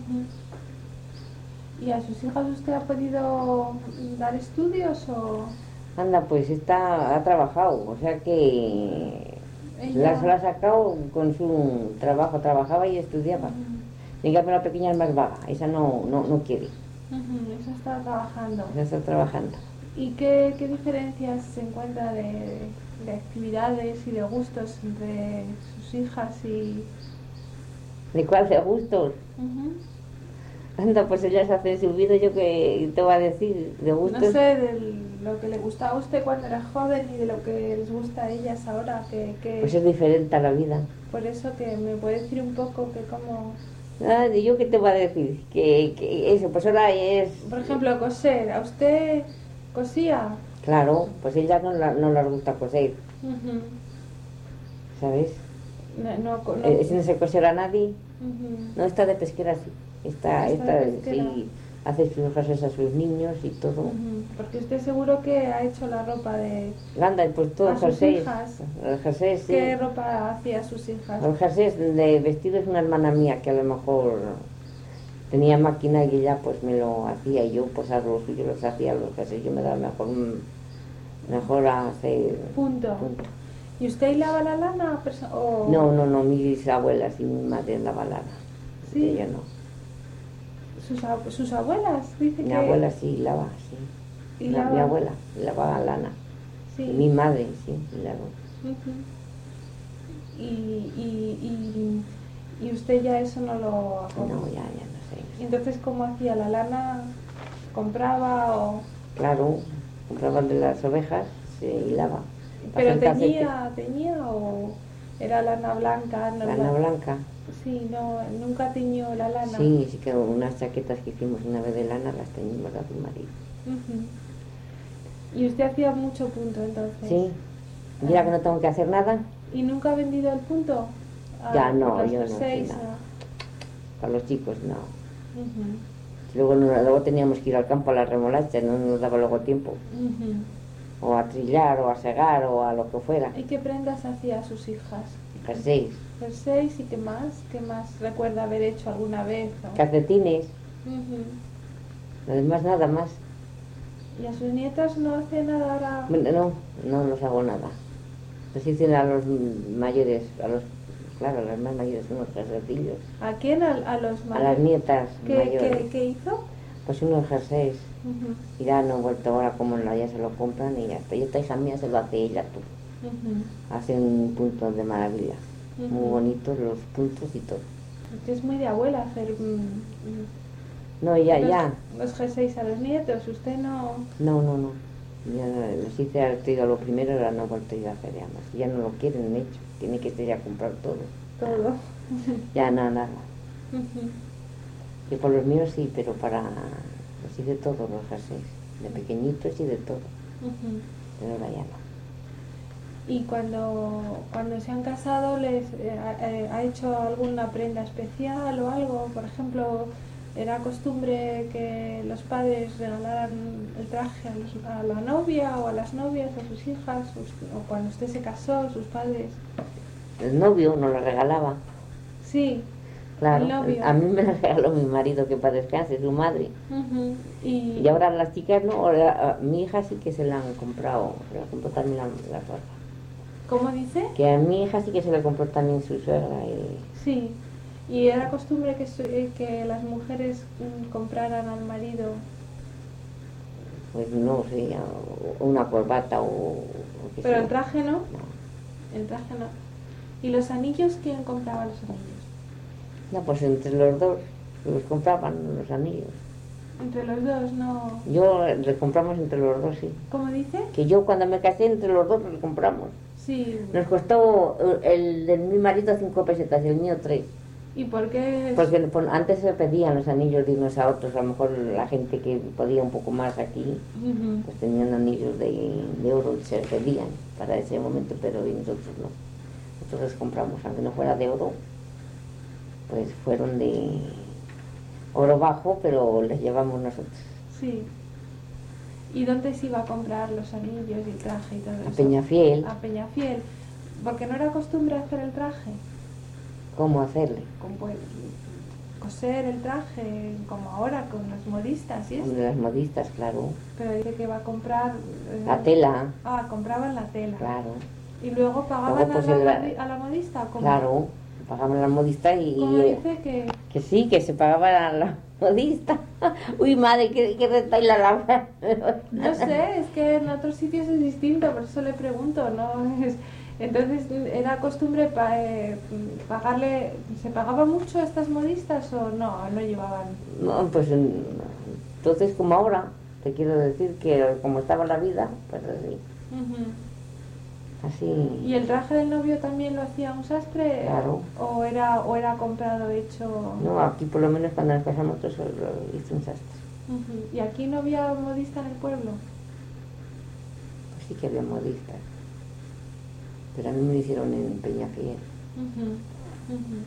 Speaker 2: ¿Y a sus hijas usted ha podido dar estudios o...?
Speaker 1: Anda, pues ha trabajado, o sea que
Speaker 2: Ella...
Speaker 1: la ha sacado con su trabajo, trabajaba y estudiaba. En cambio la pequeña es más vaga, esa no quiere.
Speaker 2: Esa está trabajando.
Speaker 1: Esa está trabajando.
Speaker 2: ¿Y qué diferencias se encuentra de actividades y de gustos entre sus hijas y...?
Speaker 1: ¿De cuál de gustos? Anda, pues ellas hacen su vida, yo que te voy a decir, de gustos.
Speaker 2: No sé, de lo que le gustaba a usted cuando era joven y de lo que les gusta a ellas ahora, que...
Speaker 1: Pues es diferente a la vida.
Speaker 2: Por eso que me puede decir un poco que como...
Speaker 1: ¿Yo qué te voy a decir? Que eso, pues ahora es...
Speaker 2: Por ejemplo, coser. ¿A usted cosía?
Speaker 1: Claro, pues ellas no les gusta coser. ¿Sabes? No se coser a nadie. No está de pesquera, sí. Esta sí, hace sus cosas a sus niños y todo.
Speaker 2: Porque usted seguro que ha hecho la ropa de...
Speaker 1: Anda, pues todo
Speaker 2: a sus hijas.
Speaker 1: El jersey, sí.
Speaker 2: ¿Qué ropa hacía a sus hijas?
Speaker 1: El jersey de vestido es una hermana mía que a lo mejor tenía máquina y ella pues me lo hacía y yo pues a los suyos los hacía los jerseys. Yo me daba mejor a hacer...
Speaker 2: Punto. ¿Y usted hilaba la lana? O...
Speaker 1: No, mis abuelas y mi madre lava lana.
Speaker 2: ¿Sí?
Speaker 1: Yo no.
Speaker 2: ¿Sus abuelas? Dice
Speaker 1: mi
Speaker 2: que...
Speaker 1: abuela sí hilaba, sí. Mi abuela lavaba lana.
Speaker 2: Sí.
Speaker 1: Y mi madre, sí, hilaba.
Speaker 2: Y usted ya eso no lo...
Speaker 1: No, ya no sé.
Speaker 2: Entonces, ¿cómo hacía? ¿La lana compraba o...?
Speaker 1: Claro, compraba de las ovejas, se hilaba.
Speaker 2: ¿Pero teñía o era lana blanca?
Speaker 1: Lana blanca.
Speaker 2: Sí, no, nunca teñió la lana.
Speaker 1: Sí, que unas chaquetas que hicimos una vez de lana las teñimos a su marido.
Speaker 2: ¿Y usted hacía mucho punto entonces?
Speaker 1: Sí, mira que no tengo que hacer nada.
Speaker 2: ¿Y nunca ha vendido el punto?
Speaker 1: Ya no, yo no. Para los chicos no. Luego teníamos que ir al campo a la remolacha, no nos daba luego tiempo. O a trillar, o a segar, o a lo que fuera.
Speaker 2: ¿Y qué prendas hacía a sus hijas?
Speaker 1: Jerseys.
Speaker 2: Jerseys, ¿y qué más? ¿Qué más recuerda haber hecho alguna vez? ¿No?
Speaker 1: Calcetines. Además, nada más.
Speaker 2: ¿Y a sus nietas no hace nada ahora?
Speaker 1: No los hago nada. Los hice a los mayores, claro, a las más mayores, unos calcetillos.
Speaker 2: ¿A quién? A los mayores.
Speaker 1: A las nietas mayores.
Speaker 2: ¿Qué hizo?
Speaker 1: Pues unos jerseys. Y ya no he vuelto ahora como ya se lo compran y ya está. Y esta hija mía se lo hace ella tú. Hacen puntos de maravilla. Muy bonitos los puntos y todo.
Speaker 2: Usted es muy de abuela hacer...
Speaker 1: No, ya.
Speaker 2: Los jerseys a los nietos, usted no...
Speaker 1: No. Ya los hice a lo primero, ahora no he vuelto yo a hacer ya más. Ya no lo quieren hecho. Tiene que ir a comprar todo.
Speaker 2: Todo.
Speaker 1: Ya nada. Y por los míos sí, pero los hice todos los jerseys. De pequeñitos y de todo. Pero ahora ya no.
Speaker 2: ¿Y cuando se han casado les ha hecho alguna prenda especial o algo? Por ejemplo, ¿Era costumbre que los padres regalaran el traje a la novia o a las novias, a sus hijas, o cuando usted se casó, sus padres?
Speaker 1: El novio nos lo regalaba.
Speaker 2: Sí,
Speaker 1: Claro,
Speaker 2: el novio.
Speaker 1: a mí me la regaló mi marido, que para descanse, su madre.
Speaker 2: Ujú.
Speaker 1: Y ahora las chicas no, ahora, a mi hija sí que se la han comprado, se la compró también la suegra.
Speaker 2: ¿Cómo dice?
Speaker 1: Que a mi hija sí que se la compró también su suegra.
Speaker 2: Sí. ¿Y era costumbre que las mujeres compraran al marido?
Speaker 1: Pues no sé, una corbata o qué
Speaker 2: Pero
Speaker 1: sé.
Speaker 2: el traje no.
Speaker 1: No.
Speaker 2: El traje no. ¿Y los anillos? ¿Quién compraba los anillos?
Speaker 1: No, pues entre los dos los compraban los anillos.
Speaker 2: Entre los dos, no.
Speaker 1: Yo les compramos entre los dos, sí.
Speaker 2: ¿Cómo dice?
Speaker 1: Que yo cuando me casé entre los dos los compramos.
Speaker 2: Sí.
Speaker 1: Nos costó el de mi marido 5 pesetas y el mío 3.
Speaker 2: ¿Y por qué?
Speaker 1: Porque antes se pedían los anillos de unos a otros, a lo mejor la gente que podía un poco más aquí,
Speaker 2: Ujú.
Speaker 1: pues tenían anillos de oro y se pedían para ese momento, pero nosotros no. Nosotros los compramos, aunque no fuera de oro, pues fueron de oro bajo, pero les llevamos nosotros.
Speaker 2: Sí. ¿Y dónde se iba a comprar los anillos y el traje y todo eso?
Speaker 1: A Peñafiel.
Speaker 2: A Peñafiel. Porque no era costumbre hacer el traje.
Speaker 1: ¿Cómo hacerle?
Speaker 2: Pues, coser el traje, como ahora, con los modistas y eso.
Speaker 1: De las modistas, claro.
Speaker 2: Pero dice que va a comprar...
Speaker 1: La tela,
Speaker 2: Ah, compraban la tela.
Speaker 1: claro.
Speaker 2: Y luego pagaban
Speaker 1: Luego, pues,
Speaker 2: a la modista. ¿O cómo?
Speaker 1: Claro, pagaban a la modista
Speaker 2: ¿Cómo dice que...?
Speaker 1: que sí, que se pagaba a la modista. Uy, madre, que retaila la...
Speaker 2: No sé, es que en otros sitios es distinto, por eso le pregunto, ¿no? Entonces, ¿era costumbre pagarle, se pagaba mucho a estas modistas o no? No llevaban.
Speaker 1: No, pues entonces como ahora, te quiero decir que como estaba la vida, pues así.
Speaker 2: Ujú.
Speaker 1: Así.
Speaker 2: ¿Y el traje del novio también lo hacía un sastre?
Speaker 1: Claro.
Speaker 2: ¿O era comprado, hecho?
Speaker 1: No, aquí por lo menos cuando nos casamos todo eso lo hizo un sastre.
Speaker 2: Ujú. ¿Y aquí no había modista en el pueblo?
Speaker 1: Pues sí que había modistas. Pero a mí me lo hicieron en Peñafiel.
Speaker 2: Ujú, ujú.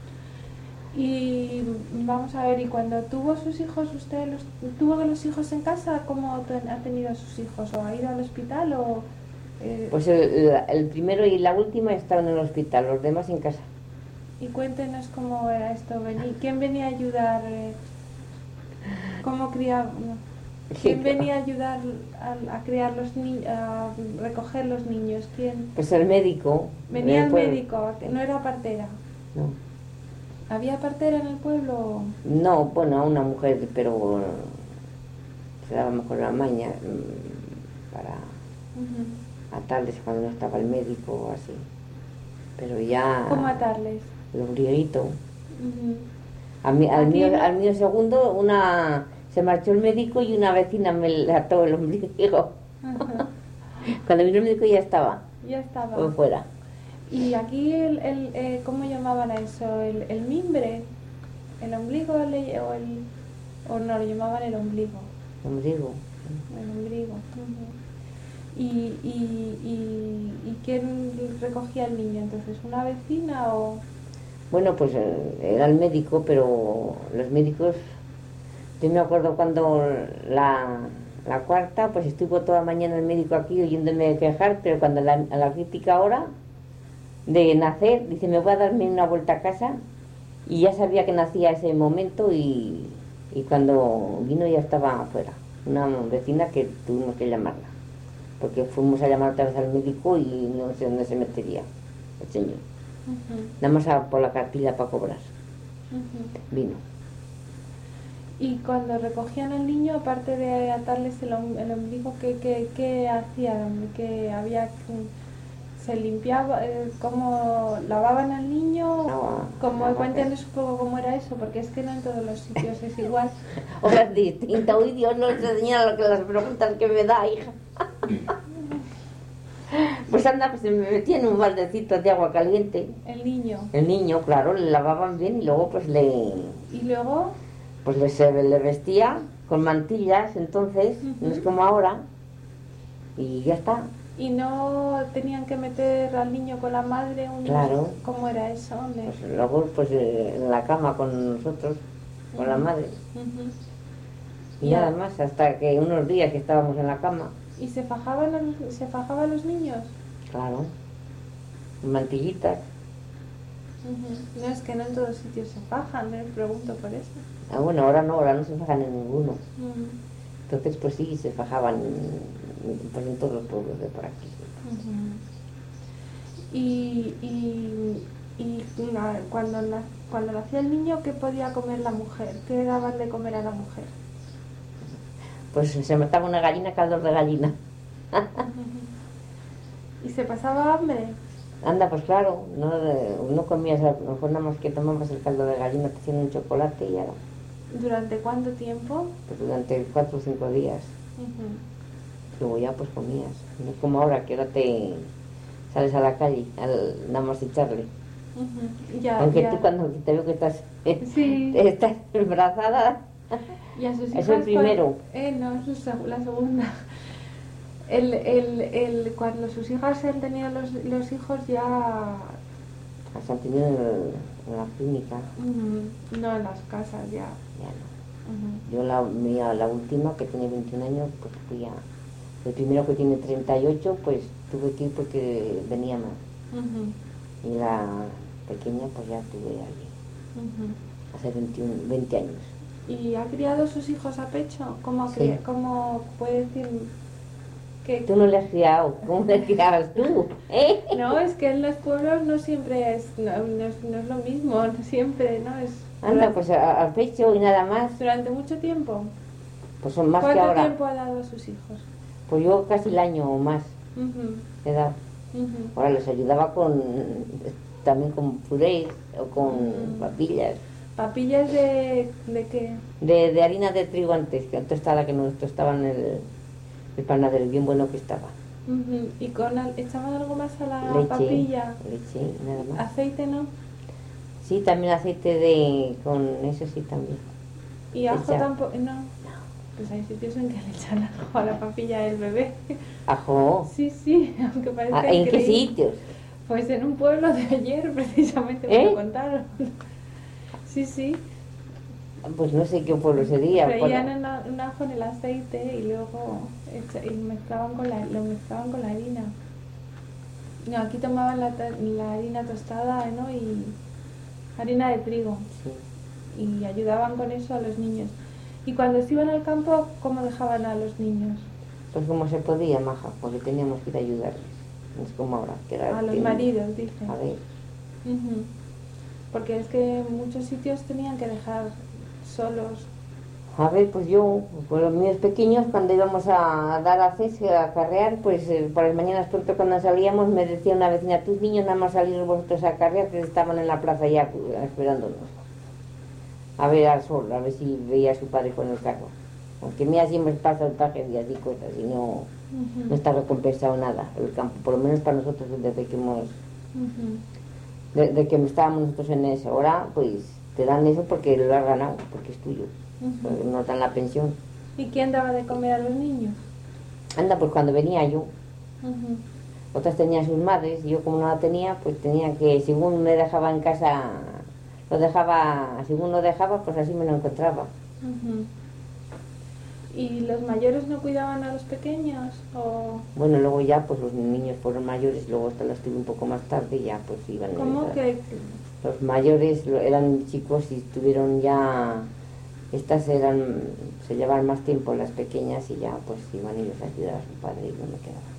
Speaker 2: Y vamos a ver, ¿y cuando tuvo sus hijos, usted tuvo los hijos en casa? ¿Cómo ha tenido a sus hijos? ¿O ha ido al hospital o...?
Speaker 1: Pues el primero y la última estaban en el hospital, los demás en casa.
Speaker 2: Y cuéntenos cómo era esto. ¿Quién venía a ayudar? ¿Cómo criar? ¿Quién venía a ayudar a criar los niños, a recoger los niños? ¿Quién?
Speaker 1: Pues el médico.
Speaker 2: Venía el médico, no era partera.
Speaker 1: No.
Speaker 2: ¿Había partera en el pueblo?
Speaker 1: No, bueno, una mujer, pero se daba mejor la maña para
Speaker 2: Ujú.
Speaker 1: atarles cuando no estaba el médico o así. Pero ya...
Speaker 2: ¿Cómo atarles?
Speaker 1: El ombliguito.
Speaker 2: Ujú.
Speaker 1: Al
Speaker 2: Aquí no.
Speaker 1: mío segundo, se marchó el médico y una vecina me le ató el ombligo.
Speaker 2: Ajá.
Speaker 1: Cuando vino el médico ya estaba,
Speaker 2: Ya estaba.
Speaker 1: por fuera.
Speaker 2: Y aquí, ¿cómo llamaban a eso? ¿El mimbre? ¿El ombligo o no, lo llamaban el ombligo?
Speaker 1: Ombligo.
Speaker 2: El ombligo. Ujú. ¿Y quién recogía al niño entonces? ¿Una vecina o...?
Speaker 1: Bueno, pues era el médico, pero los médicos... Yo me acuerdo cuando la cuarta, pues estuvo toda mañana el médico aquí oyéndome quejar, pero cuando a la crítica hora de nacer, dice, me voy a darme una vuelta a casa, y ya sabía que nacía ese momento y cuando vino ya estaba afuera. Una vecina que tuvimos que llamarla, porque fuimos a llamar otra vez al médico y no sé dónde se metería el señor.
Speaker 2: Ujú,
Speaker 1: Nada más por la cartilla para cobrar.
Speaker 2: ujú.
Speaker 1: Vino.
Speaker 2: Y cuando recogían al niño, aparte de atarles el ombligo, ¿qué hacían? ¿Se limpiaba? ¿Cómo lavaban al niño? Cuéntenos un poco cómo era eso, porque es que no en todos los sitios es igual.
Speaker 1: Ahora es distinta. Uy, Dios, no se señala lo que las preguntas que me da, hija. Pues anda, pues se me metía en un baldecito de agua caliente.
Speaker 2: El niño.
Speaker 1: El niño, claro, le lavaban bien y luego pues
Speaker 2: Y luego...
Speaker 1: le vestía con mantillas, entonces, no es como ahora, y ya está.
Speaker 2: ¿Y no tenían que meter al niño con la madre?
Speaker 1: Claro.
Speaker 2: ¿Cómo era eso?
Speaker 1: Pues luego, pues en la cama con nosotros, con la madre. Y
Speaker 2: Ya.
Speaker 1: nada más, hasta que unos días que estábamos en la cama,
Speaker 2: ¿Y se fajaban los niños?
Speaker 1: claro, mantillitas.
Speaker 2: No, es que no en todos sitios se fajan, me pregunto por eso.
Speaker 1: Ah, bueno, ahora no se fajan en ninguno. Entonces, pues sí, se fajaban pues, en todos los pueblos de por aquí.
Speaker 2: Y cuando nacía el niño, ¿qué podía comer la mujer? ¿Qué daban de comer a la mujer?
Speaker 1: Pues se mataba una gallina, caldo de gallina.
Speaker 2: ¿Y se pasaba hambre?
Speaker 1: Anda, pues claro, no comías, a lo mejor nada más que tomabas el caldo de gallina, te hacían un chocolate y ya,
Speaker 2: ¿Durante cuánto tiempo?
Speaker 1: pues durante 4 o 5 días. Luego ya pues comías. No es como ahora, que ahora te sales a la calle, nada más echarle. Aunque tú cuando te veo que estás,
Speaker 2: Sí.
Speaker 1: estás embarazada,
Speaker 2: ¿Y a sus hijas?
Speaker 1: es el primero.
Speaker 2: No, es la segunda. Cuando sus hijas han tenido los hijos ya...
Speaker 1: Las han tenido en la clínica.
Speaker 2: No en las casas ya.
Speaker 1: Ya no. Yo la última, que tiene 21 años, pues fui a... El primero, que tiene 38, pues tuve que ir porque venía más. Y la pequeña pues ya tuve allí, hace 20 años.
Speaker 2: ¿Y ha criado sus hijos a pecho?
Speaker 1: Sí.
Speaker 2: ¿Cómo puede decir que...?
Speaker 1: Tú no le has criado, ¿cómo le criabas tú?
Speaker 2: No, es que en los pueblos no siempre es, no es lo mismo, no siempre, ¿no?
Speaker 1: Anda, pues al pecho y nada más.
Speaker 2: Durante mucho tiempo.
Speaker 1: Pues son más que
Speaker 2: ¿Cuánto
Speaker 1: ahora.
Speaker 2: tiempo ha dado a sus hijos?
Speaker 1: Pues yo casi el año o más he dado. Ahora les ayudaba también con purés o con papillas.
Speaker 2: ¿Papillas de qué?
Speaker 1: De harina de trigo antes, que tostada, que nos tostaban el panadero, bien bueno que estaba.
Speaker 2: ¿Y echaban algo más a la
Speaker 1: Leche,
Speaker 2: papilla?
Speaker 1: leche, nada más.
Speaker 2: ¿Aceite no?
Speaker 1: Sí, también aceite con eso sí también.
Speaker 2: ¿Y ajo
Speaker 1: Echa.
Speaker 2: tampoco? No. Pues hay sitios en que le echan ajo a la papilla del bebé.
Speaker 1: ¿Ajo?
Speaker 2: Sí, aunque parezca
Speaker 1: ¿En qué
Speaker 2: increíble.
Speaker 1: sitios?
Speaker 2: Pues en un pueblo de ayer, precisamente, me lo contaron. Sí.
Speaker 1: Pues no sé qué pueblo sería.
Speaker 2: Freían un ajo en el aceite y luego lo mezclaban con la harina. No, aquí tomaban la harina tostada, ¿no? Y harina de trigo.
Speaker 1: Sí.
Speaker 2: Y ayudaban con eso a los niños. Y cuando se iban al campo, ¿cómo dejaban a los niños?
Speaker 1: Pues como se podía, maja, porque teníamos que ir a ayudarles. No es como ahora, que era...
Speaker 2: A los maridos, dicen.
Speaker 1: A ver.
Speaker 2: Porque es que en muchos sitios tenían que dejar solos.
Speaker 1: A ver, pues yo, con los míos pequeños, cuando íbamos a dar a cese, a carrear, pues por las mañanas pronto cuando salíamos, me decía una vecina, tus niños nada más salir vosotros a carrear, que estaban en la plaza ya esperándonos. A ver al sol, a ver si veía a su padre con el carro. Aunque me siempre pasa tragedias y cosas, y no está recompensado nada el campo, por lo menos para nosotros desde que desde que estábamos nosotros en esa hora, pues te dan eso porque lo has ganado, porque es tuyo, porque no dan la pensión.
Speaker 2: ¿Y quién daba de comer a los niños?
Speaker 1: Anda, pues cuando venía yo, otras tenían sus madres, y yo como no la tenía, pues tenía que, según me dejaba en casa, según lo dejaba, pues así me lo encontraba.
Speaker 2: ¿Y los mayores no cuidaban a los pequeños?
Speaker 1: Bueno, luego ya pues los niños fueron mayores, luego hasta los tuve un poco más tarde y ya pues iban.
Speaker 2: ¿Cómo que?
Speaker 1: Los mayores eran chicos y estuvieron ya, se llevaban más tiempo las pequeñas y ya pues iban ellos a ayudar a su padre y yo me quedaba.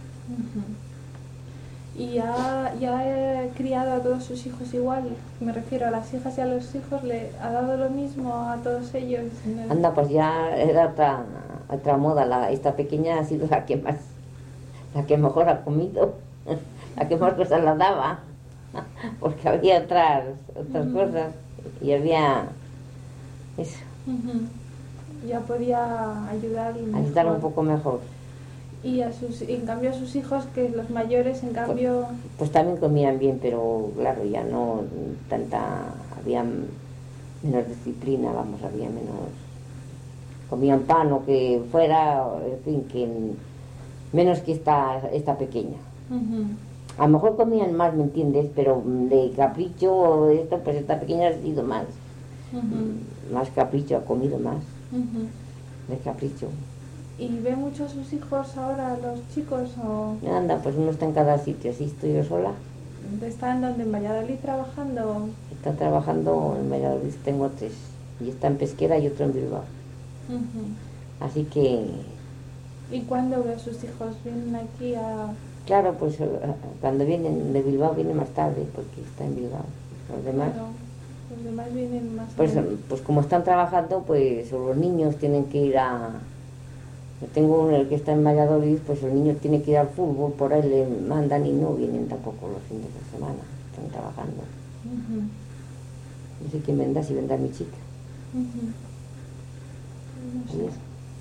Speaker 2: ¿Y ha criado a todos sus hijos igual? Me refiero a las hijas y a los hijos, ¿le ha dado lo mismo a todos ellos?
Speaker 1: Anda, pues ya era otra moda, esta pequeña ha sido la que mejor ha comido, la que más cosas la daba, porque había otras cosas y había eso.
Speaker 2: Ya podía ayudar
Speaker 1: un poco mejor.
Speaker 2: Y en cambio a sus hijos, que los mayores, en cambio...
Speaker 1: Pues también comían bien, pero claro, ya no había menos disciplina, había menos... Comían pan o que fuera, en fin, menos que esta pequeña. A lo mejor comían más, ¿me entiendes? Pero de capricho o esto, pues esta pequeña ha sido más. Más capricho, ha comido más,
Speaker 2: Ujú.
Speaker 1: de capricho.
Speaker 2: ¿Y ve mucho a sus hijos ahora, los chicos, o
Speaker 1: Anda, pues uno está en cada sitio, así estoy yo sola.
Speaker 2: están donde en Valladolid trabajando?
Speaker 1: Está trabajando en Valladolid, tengo 3, y está en Pesquera y otro en Bilbao.
Speaker 2: Ujú.
Speaker 1: Así que,
Speaker 2: ¿Y cuándo ve a sus hijos? ¿Vienen aquí a...?
Speaker 1: claro, pues cuando vienen de Bilbao vienen más tarde, porque está en Bilbao. Los demás,
Speaker 2: Claro, los demás vienen más
Speaker 1: pues,
Speaker 2: tarde.
Speaker 1: pues como están trabajando, pues los niños tienen que ir a... Yo tengo uno el que está en Valladolid, pues el niño tiene que ir al fútbol, por ahí le mandan y no vienen tampoco los fines de semana, están trabajando.
Speaker 2: Ujú.
Speaker 1: No sé quién vendrá, si vendrá mi chica.
Speaker 2: Ujú. No
Speaker 1: Y
Speaker 2: sé.
Speaker 1: eso.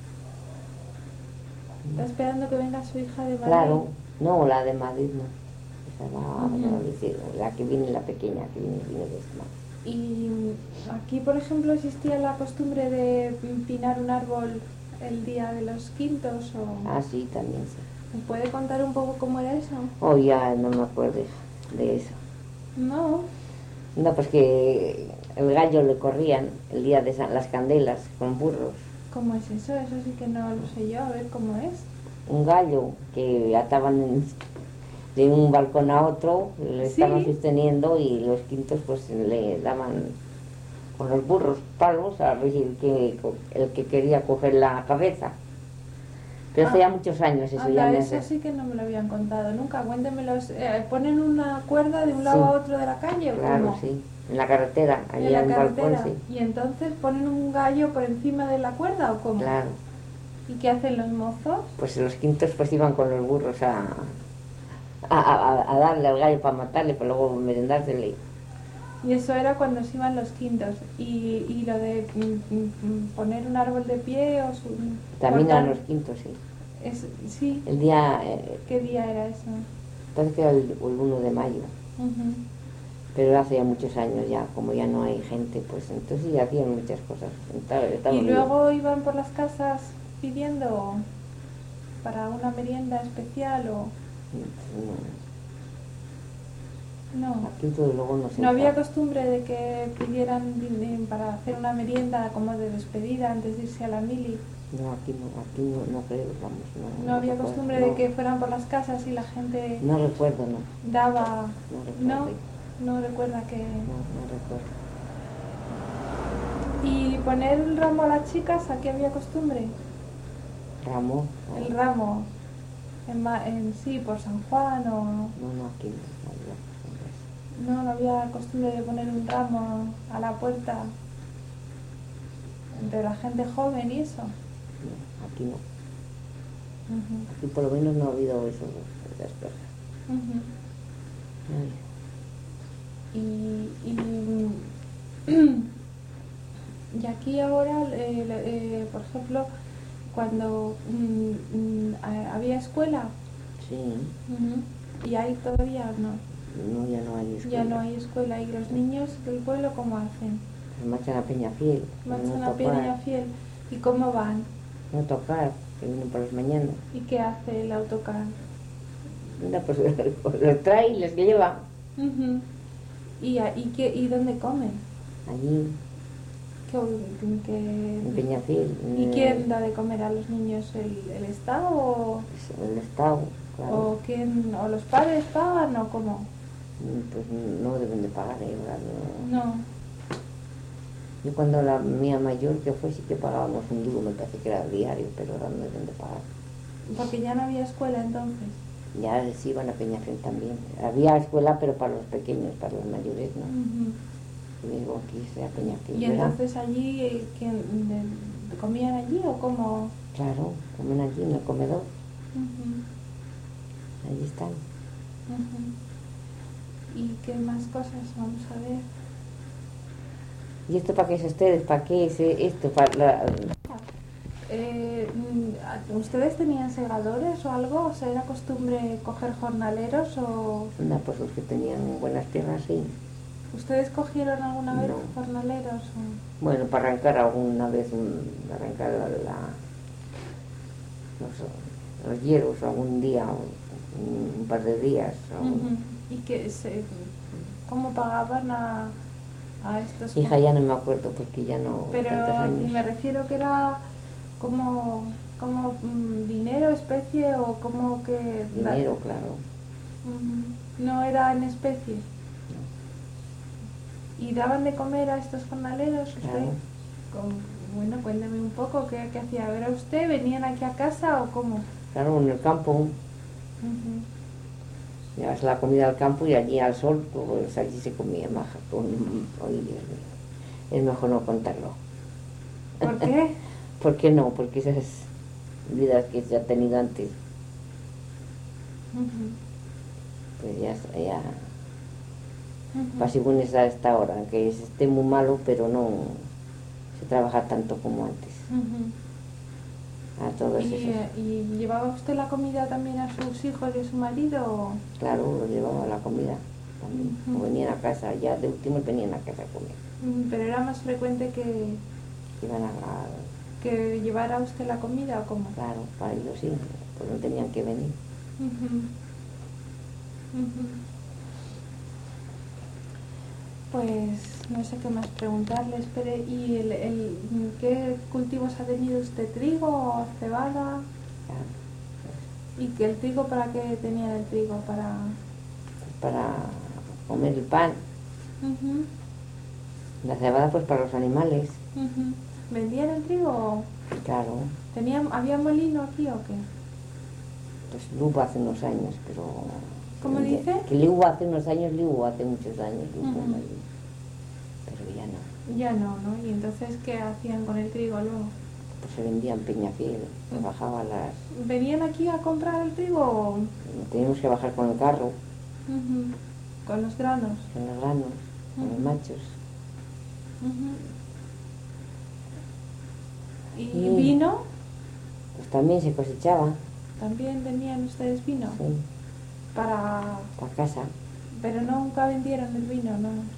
Speaker 2: Está esperando que venga su hija de Madrid.
Speaker 1: Claro, no, la de Madrid no. Esa va a
Speaker 2: Ujú.
Speaker 1: Valladolid, sí, la que viene, la pequeña, que viene de esta.
Speaker 2: Y aquí, por ejemplo, existía la costumbre de pinar un árbol el día de los quintos, o...
Speaker 1: Ah, sí, también sí.
Speaker 2: ¿Me puede contar un poco cómo era eso?
Speaker 1: Oh, ya no me acuerdo de eso.
Speaker 2: No.
Speaker 1: No, pues que el gallo le corrían el día de las candelas con burros.
Speaker 2: ¿Cómo es eso? Eso sí que no lo sé yo. A ver cómo es.
Speaker 1: Un gallo que ataban de un balcón a otro, le estaban
Speaker 2: Sí.
Speaker 1: sosteniendo y los quintos pues le daban con los burros palos a ver si el que quería coger la cabeza. Pero hace ya muchos años eso ya
Speaker 2: Anda,
Speaker 1: me
Speaker 2: eso
Speaker 1: hace.
Speaker 2: sí que no me lo habían contado nunca. Cuéntemelo. ¿Ponen una cuerda de un
Speaker 1: Sí,
Speaker 2: lado a otro de la calle o
Speaker 1: claro,
Speaker 2: cómo?
Speaker 1: sí. En la carretera,
Speaker 2: En
Speaker 1: allá
Speaker 2: la
Speaker 1: en un balcón,
Speaker 2: carretera.
Speaker 1: sí.
Speaker 2: ¿Y entonces ponen un gallo por encima de la cuerda o cómo?
Speaker 1: Claro.
Speaker 2: ¿Y qué hacen los mozos?
Speaker 1: Pues los quintos pues iban con los burros a darle al gallo para matarle, para luego merendársele.
Speaker 2: Y eso era cuando se iban los quintos. Y lo de poner un árbol de pie o
Speaker 1: También
Speaker 2: cortar...
Speaker 1: eran los quintos, sí.
Speaker 2: Sí.
Speaker 1: El día,
Speaker 2: ¿Qué día era eso?
Speaker 1: parece que era el 1 de mayo,
Speaker 2: Ujú.
Speaker 1: pero hace ya muchos años ya, como ya no hay gente, pues entonces sí hacían muchas cosas.
Speaker 2: Y luego iban por las casas pidiendo para una merienda especial o... No.
Speaker 1: Aquí todo luego no se
Speaker 2: No había
Speaker 1: usa.
Speaker 2: costumbre de que pidieran para hacer una merienda como de despedida antes de irse a la mili.
Speaker 1: No, aquí no creo, vamos, no.
Speaker 2: No había
Speaker 1: recuerdo,
Speaker 2: costumbre
Speaker 1: no.
Speaker 2: de que fueran por las casas y la gente
Speaker 1: No recuerdo, no.
Speaker 2: daba...
Speaker 1: No
Speaker 2: No,
Speaker 1: recuerdo.
Speaker 2: no recuerda que...
Speaker 1: No recuerdo.
Speaker 2: Y poner el ramo a las chicas, aquí había costumbre.
Speaker 1: Ramo.
Speaker 2: El ramo, sí, por San Juan o...
Speaker 1: No, aquí no había costumbre.
Speaker 2: No había costumbre de poner un ramo a la puerta de la gente joven y eso.
Speaker 1: No, aquí no.
Speaker 2: Ujú,
Speaker 1: Aquí por lo menos no ha habido eso, esas cosas.
Speaker 2: ujú.
Speaker 1: Ay.
Speaker 2: Y aquí ahora, por ejemplo, cuando había escuela,
Speaker 1: Sí,
Speaker 2: y ahí todavía no,
Speaker 1: no, ya no hay escuela.
Speaker 2: ya no hay escuela, y los niños del pueblo, ¿cómo hacen?
Speaker 1: Se marchan a Peñafiel.
Speaker 2: Marchan
Speaker 1: No
Speaker 2: a Peña
Speaker 1: tocar,
Speaker 2: Fiel, ¿y cómo van?
Speaker 1: no tocar, que vienen por las mañanas.
Speaker 2: ¿Y qué hace el autocar?
Speaker 1: Anda, pues los trae y les lleva
Speaker 2: Ujú. ¿Y dónde comen?
Speaker 1: allí,
Speaker 2: ¿Qué-
Speaker 1: en Peñafiel.
Speaker 2: ¿Y quién da de comer a los niños? ¿El Estado
Speaker 1: El Estado, claro.
Speaker 2: o los padres pagan o cómo?
Speaker 1: Pues no deben de pagar, ¿verdad? No.
Speaker 2: No.
Speaker 1: Yo cuando la mía mayor que fue sí que pagábamos un duro, me parece que era diario, pero ahora no deben de pagar.
Speaker 2: Porque ya no había escuela entonces.
Speaker 1: Ya sí iban a Peñafiel también. Había escuela, pero para los pequeños, para los mayores, ¿no?
Speaker 2: Ujú.
Speaker 1: Y digo, aquí sea Peñafiel.
Speaker 2: ¿Y
Speaker 1: ¿verdad?
Speaker 2: entonces allí comían allí o cómo?
Speaker 1: Claro, comen allí en el comedor,
Speaker 2: Ujú,
Speaker 1: allí están.
Speaker 2: ujú. ¿Y qué más cosas vamos a ver?
Speaker 1: ¿Y esto para qué es ustedes? ¿Para qué es esto?
Speaker 2: ¿Ustedes tenían segadores o algo? ¿O sea, era costumbre coger jornaleros o...?
Speaker 1: No, pues los que tenían buenas tierras, sí.
Speaker 2: ¿Ustedes cogieron alguna vez
Speaker 1: No.
Speaker 2: jornaleros? O...
Speaker 1: Bueno, para arrancar alguna vez, arrancar los hierros algún día, un par de días.
Speaker 2: Ujú. ¿Y cómo pagaban a estos.
Speaker 1: Hija, ya no me acuerdo porque ya no...
Speaker 2: Pero
Speaker 1: tantos años.
Speaker 2: me refiero que era como dinero, especie o como que...
Speaker 1: Dinero, claro.
Speaker 2: No era en especie. ¿Y daban de comer a estos jornaleros?
Speaker 1: Claro.
Speaker 2: Bueno, cuénteme un poco qué hacía. ¿Era usted? ¿Venían aquí a casa o cómo?
Speaker 1: Claro, en el campo. Llevas la comida al campo y allí al sol, pues allí se comía maja. Ay, Dios mío. Es mejor no contarlo.
Speaker 2: ¿Por qué?
Speaker 1: ¿Por qué no? Porque esas vidas que se ha tenido antes, pues ya según está a esta hora, que esté muy malo, pero no se trabaja tanto como antes. A todos esos.
Speaker 2: ¿Y llevaba usted la comida también a sus hijos y a su marido?
Speaker 1: Claro, lo llevaba la comida también. O venían a casa, ya de último venían a casa a comer.
Speaker 2: Pero era más frecuente que
Speaker 1: Iban
Speaker 2: que llevara usted la comida o cómo.
Speaker 1: Claro, para ellos sí, pues no tenían que venir.
Speaker 2: Pues no sé qué más preguntarle. Espere, ¿y qué cultivos ha tenido usted? ¿Trigo o cebada?
Speaker 1: Claro.
Speaker 2: ¿Y que el trigo para qué tenía el trigo?
Speaker 1: Para comer el pan. La cebada pues para los animales.
Speaker 2: ¿Vendían el trigo?
Speaker 1: Claro.
Speaker 2: ¿Había molino aquí o qué?
Speaker 1: Pues hubo hace unos años, pero...
Speaker 2: ¿Cómo dice?
Speaker 1: Que le hubo hace unos años, le hubo hace muchos años. Pero ya no.
Speaker 2: Ya no, ¿no? ¿Y entonces qué hacían con el trigo luego?
Speaker 1: Pues se vendía en Peñafiel, se bajaba
Speaker 2: ¿Venían aquí a comprar el trigo?
Speaker 1: Teníamos que bajar con el carro.
Speaker 2: ¿Con los granos?
Speaker 1: Con los granos, con los machos.
Speaker 2: ¿Y vino?
Speaker 1: Pues también se cosechaba.
Speaker 2: ¿También tenían ustedes vino?
Speaker 1: Sí.
Speaker 2: Para
Speaker 1: casa.
Speaker 2: Pero nunca vendieron el vino, ¿no?
Speaker 1: No.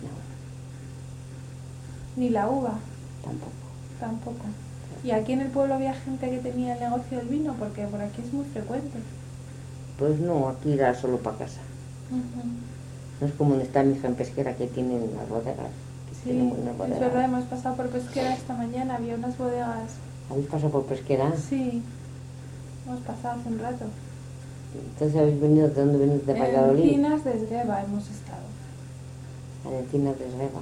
Speaker 2: Ni la uva.
Speaker 1: Tampoco.
Speaker 2: ¿Y aquí en el pueblo había gente que tenía el negocio del vino? Porque por aquí es muy frecuente.
Speaker 1: Pues no, aquí era solo para casa. No es como donde está mi hija en Pesquera, que tienen las bodegas.
Speaker 2: Sí, es verdad, hemos pasado por Pesquera esta mañana, había unas bodegas.
Speaker 1: ¿Habéis pasado por Pesquera?
Speaker 2: Sí, hemos pasado hace un rato.
Speaker 1: Entonces habéis venido, ¿de dónde venís? ¿De Valladolid?
Speaker 2: En Encinas de Esgueva hemos estado.
Speaker 1: En Encinas de Esgueva.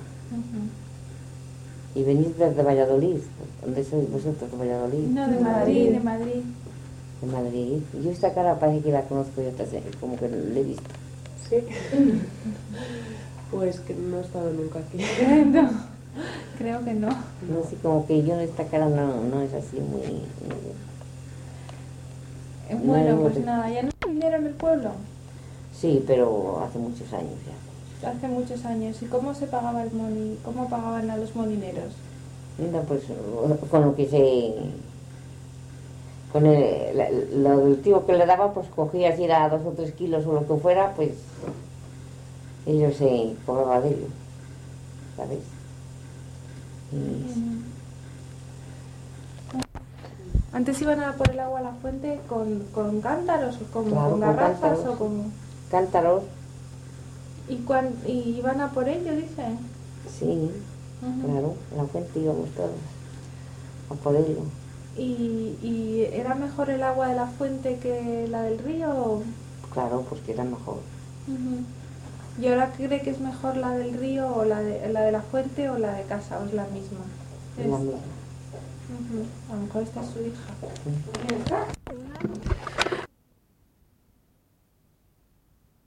Speaker 1: ¿Y venís desde Valladolid? ¿Dónde sois vosotros, de Valladolid?
Speaker 2: No, de Madrid.
Speaker 1: De Madrid. Yo esta cara parece que la conozco yo, como que la he visto.
Speaker 3: Sí. Pues que no he estado nunca aquí.
Speaker 2: No, creo que no.
Speaker 1: No sé, como que yo esta cara no es así muy...
Speaker 2: Bueno, pues nada, ¿ya no vinieron el pueblo?
Speaker 1: Sí, pero hace muchos años ya.
Speaker 2: Hace muchos años. ¿Y cómo se pagaba cómo pagaban a los molineros?
Speaker 1: Mira, pues con lo que con el tío que le daba, pues cogía si era 2 o 3 kilos o lo que fuera, pues ellos se cobraban de ello, ¿sabes?
Speaker 2: Antes iban a por el agua a la fuente con cántaros o con garrafas o con...
Speaker 1: Cántaros.
Speaker 2: ¿Y iban a por ello, dicen?
Speaker 1: Sí, claro, a la fuente íbamos todos a por ello.
Speaker 2: ¿Y era mejor el agua de la fuente que la del río?
Speaker 1: Claro, pues que era mejor.
Speaker 2: ¿Y ahora cree que es mejor la del río o la de la fuente o la de casa? ¿O es la misma?
Speaker 1: Es la misma.
Speaker 2: A lo mejor esta es su hija.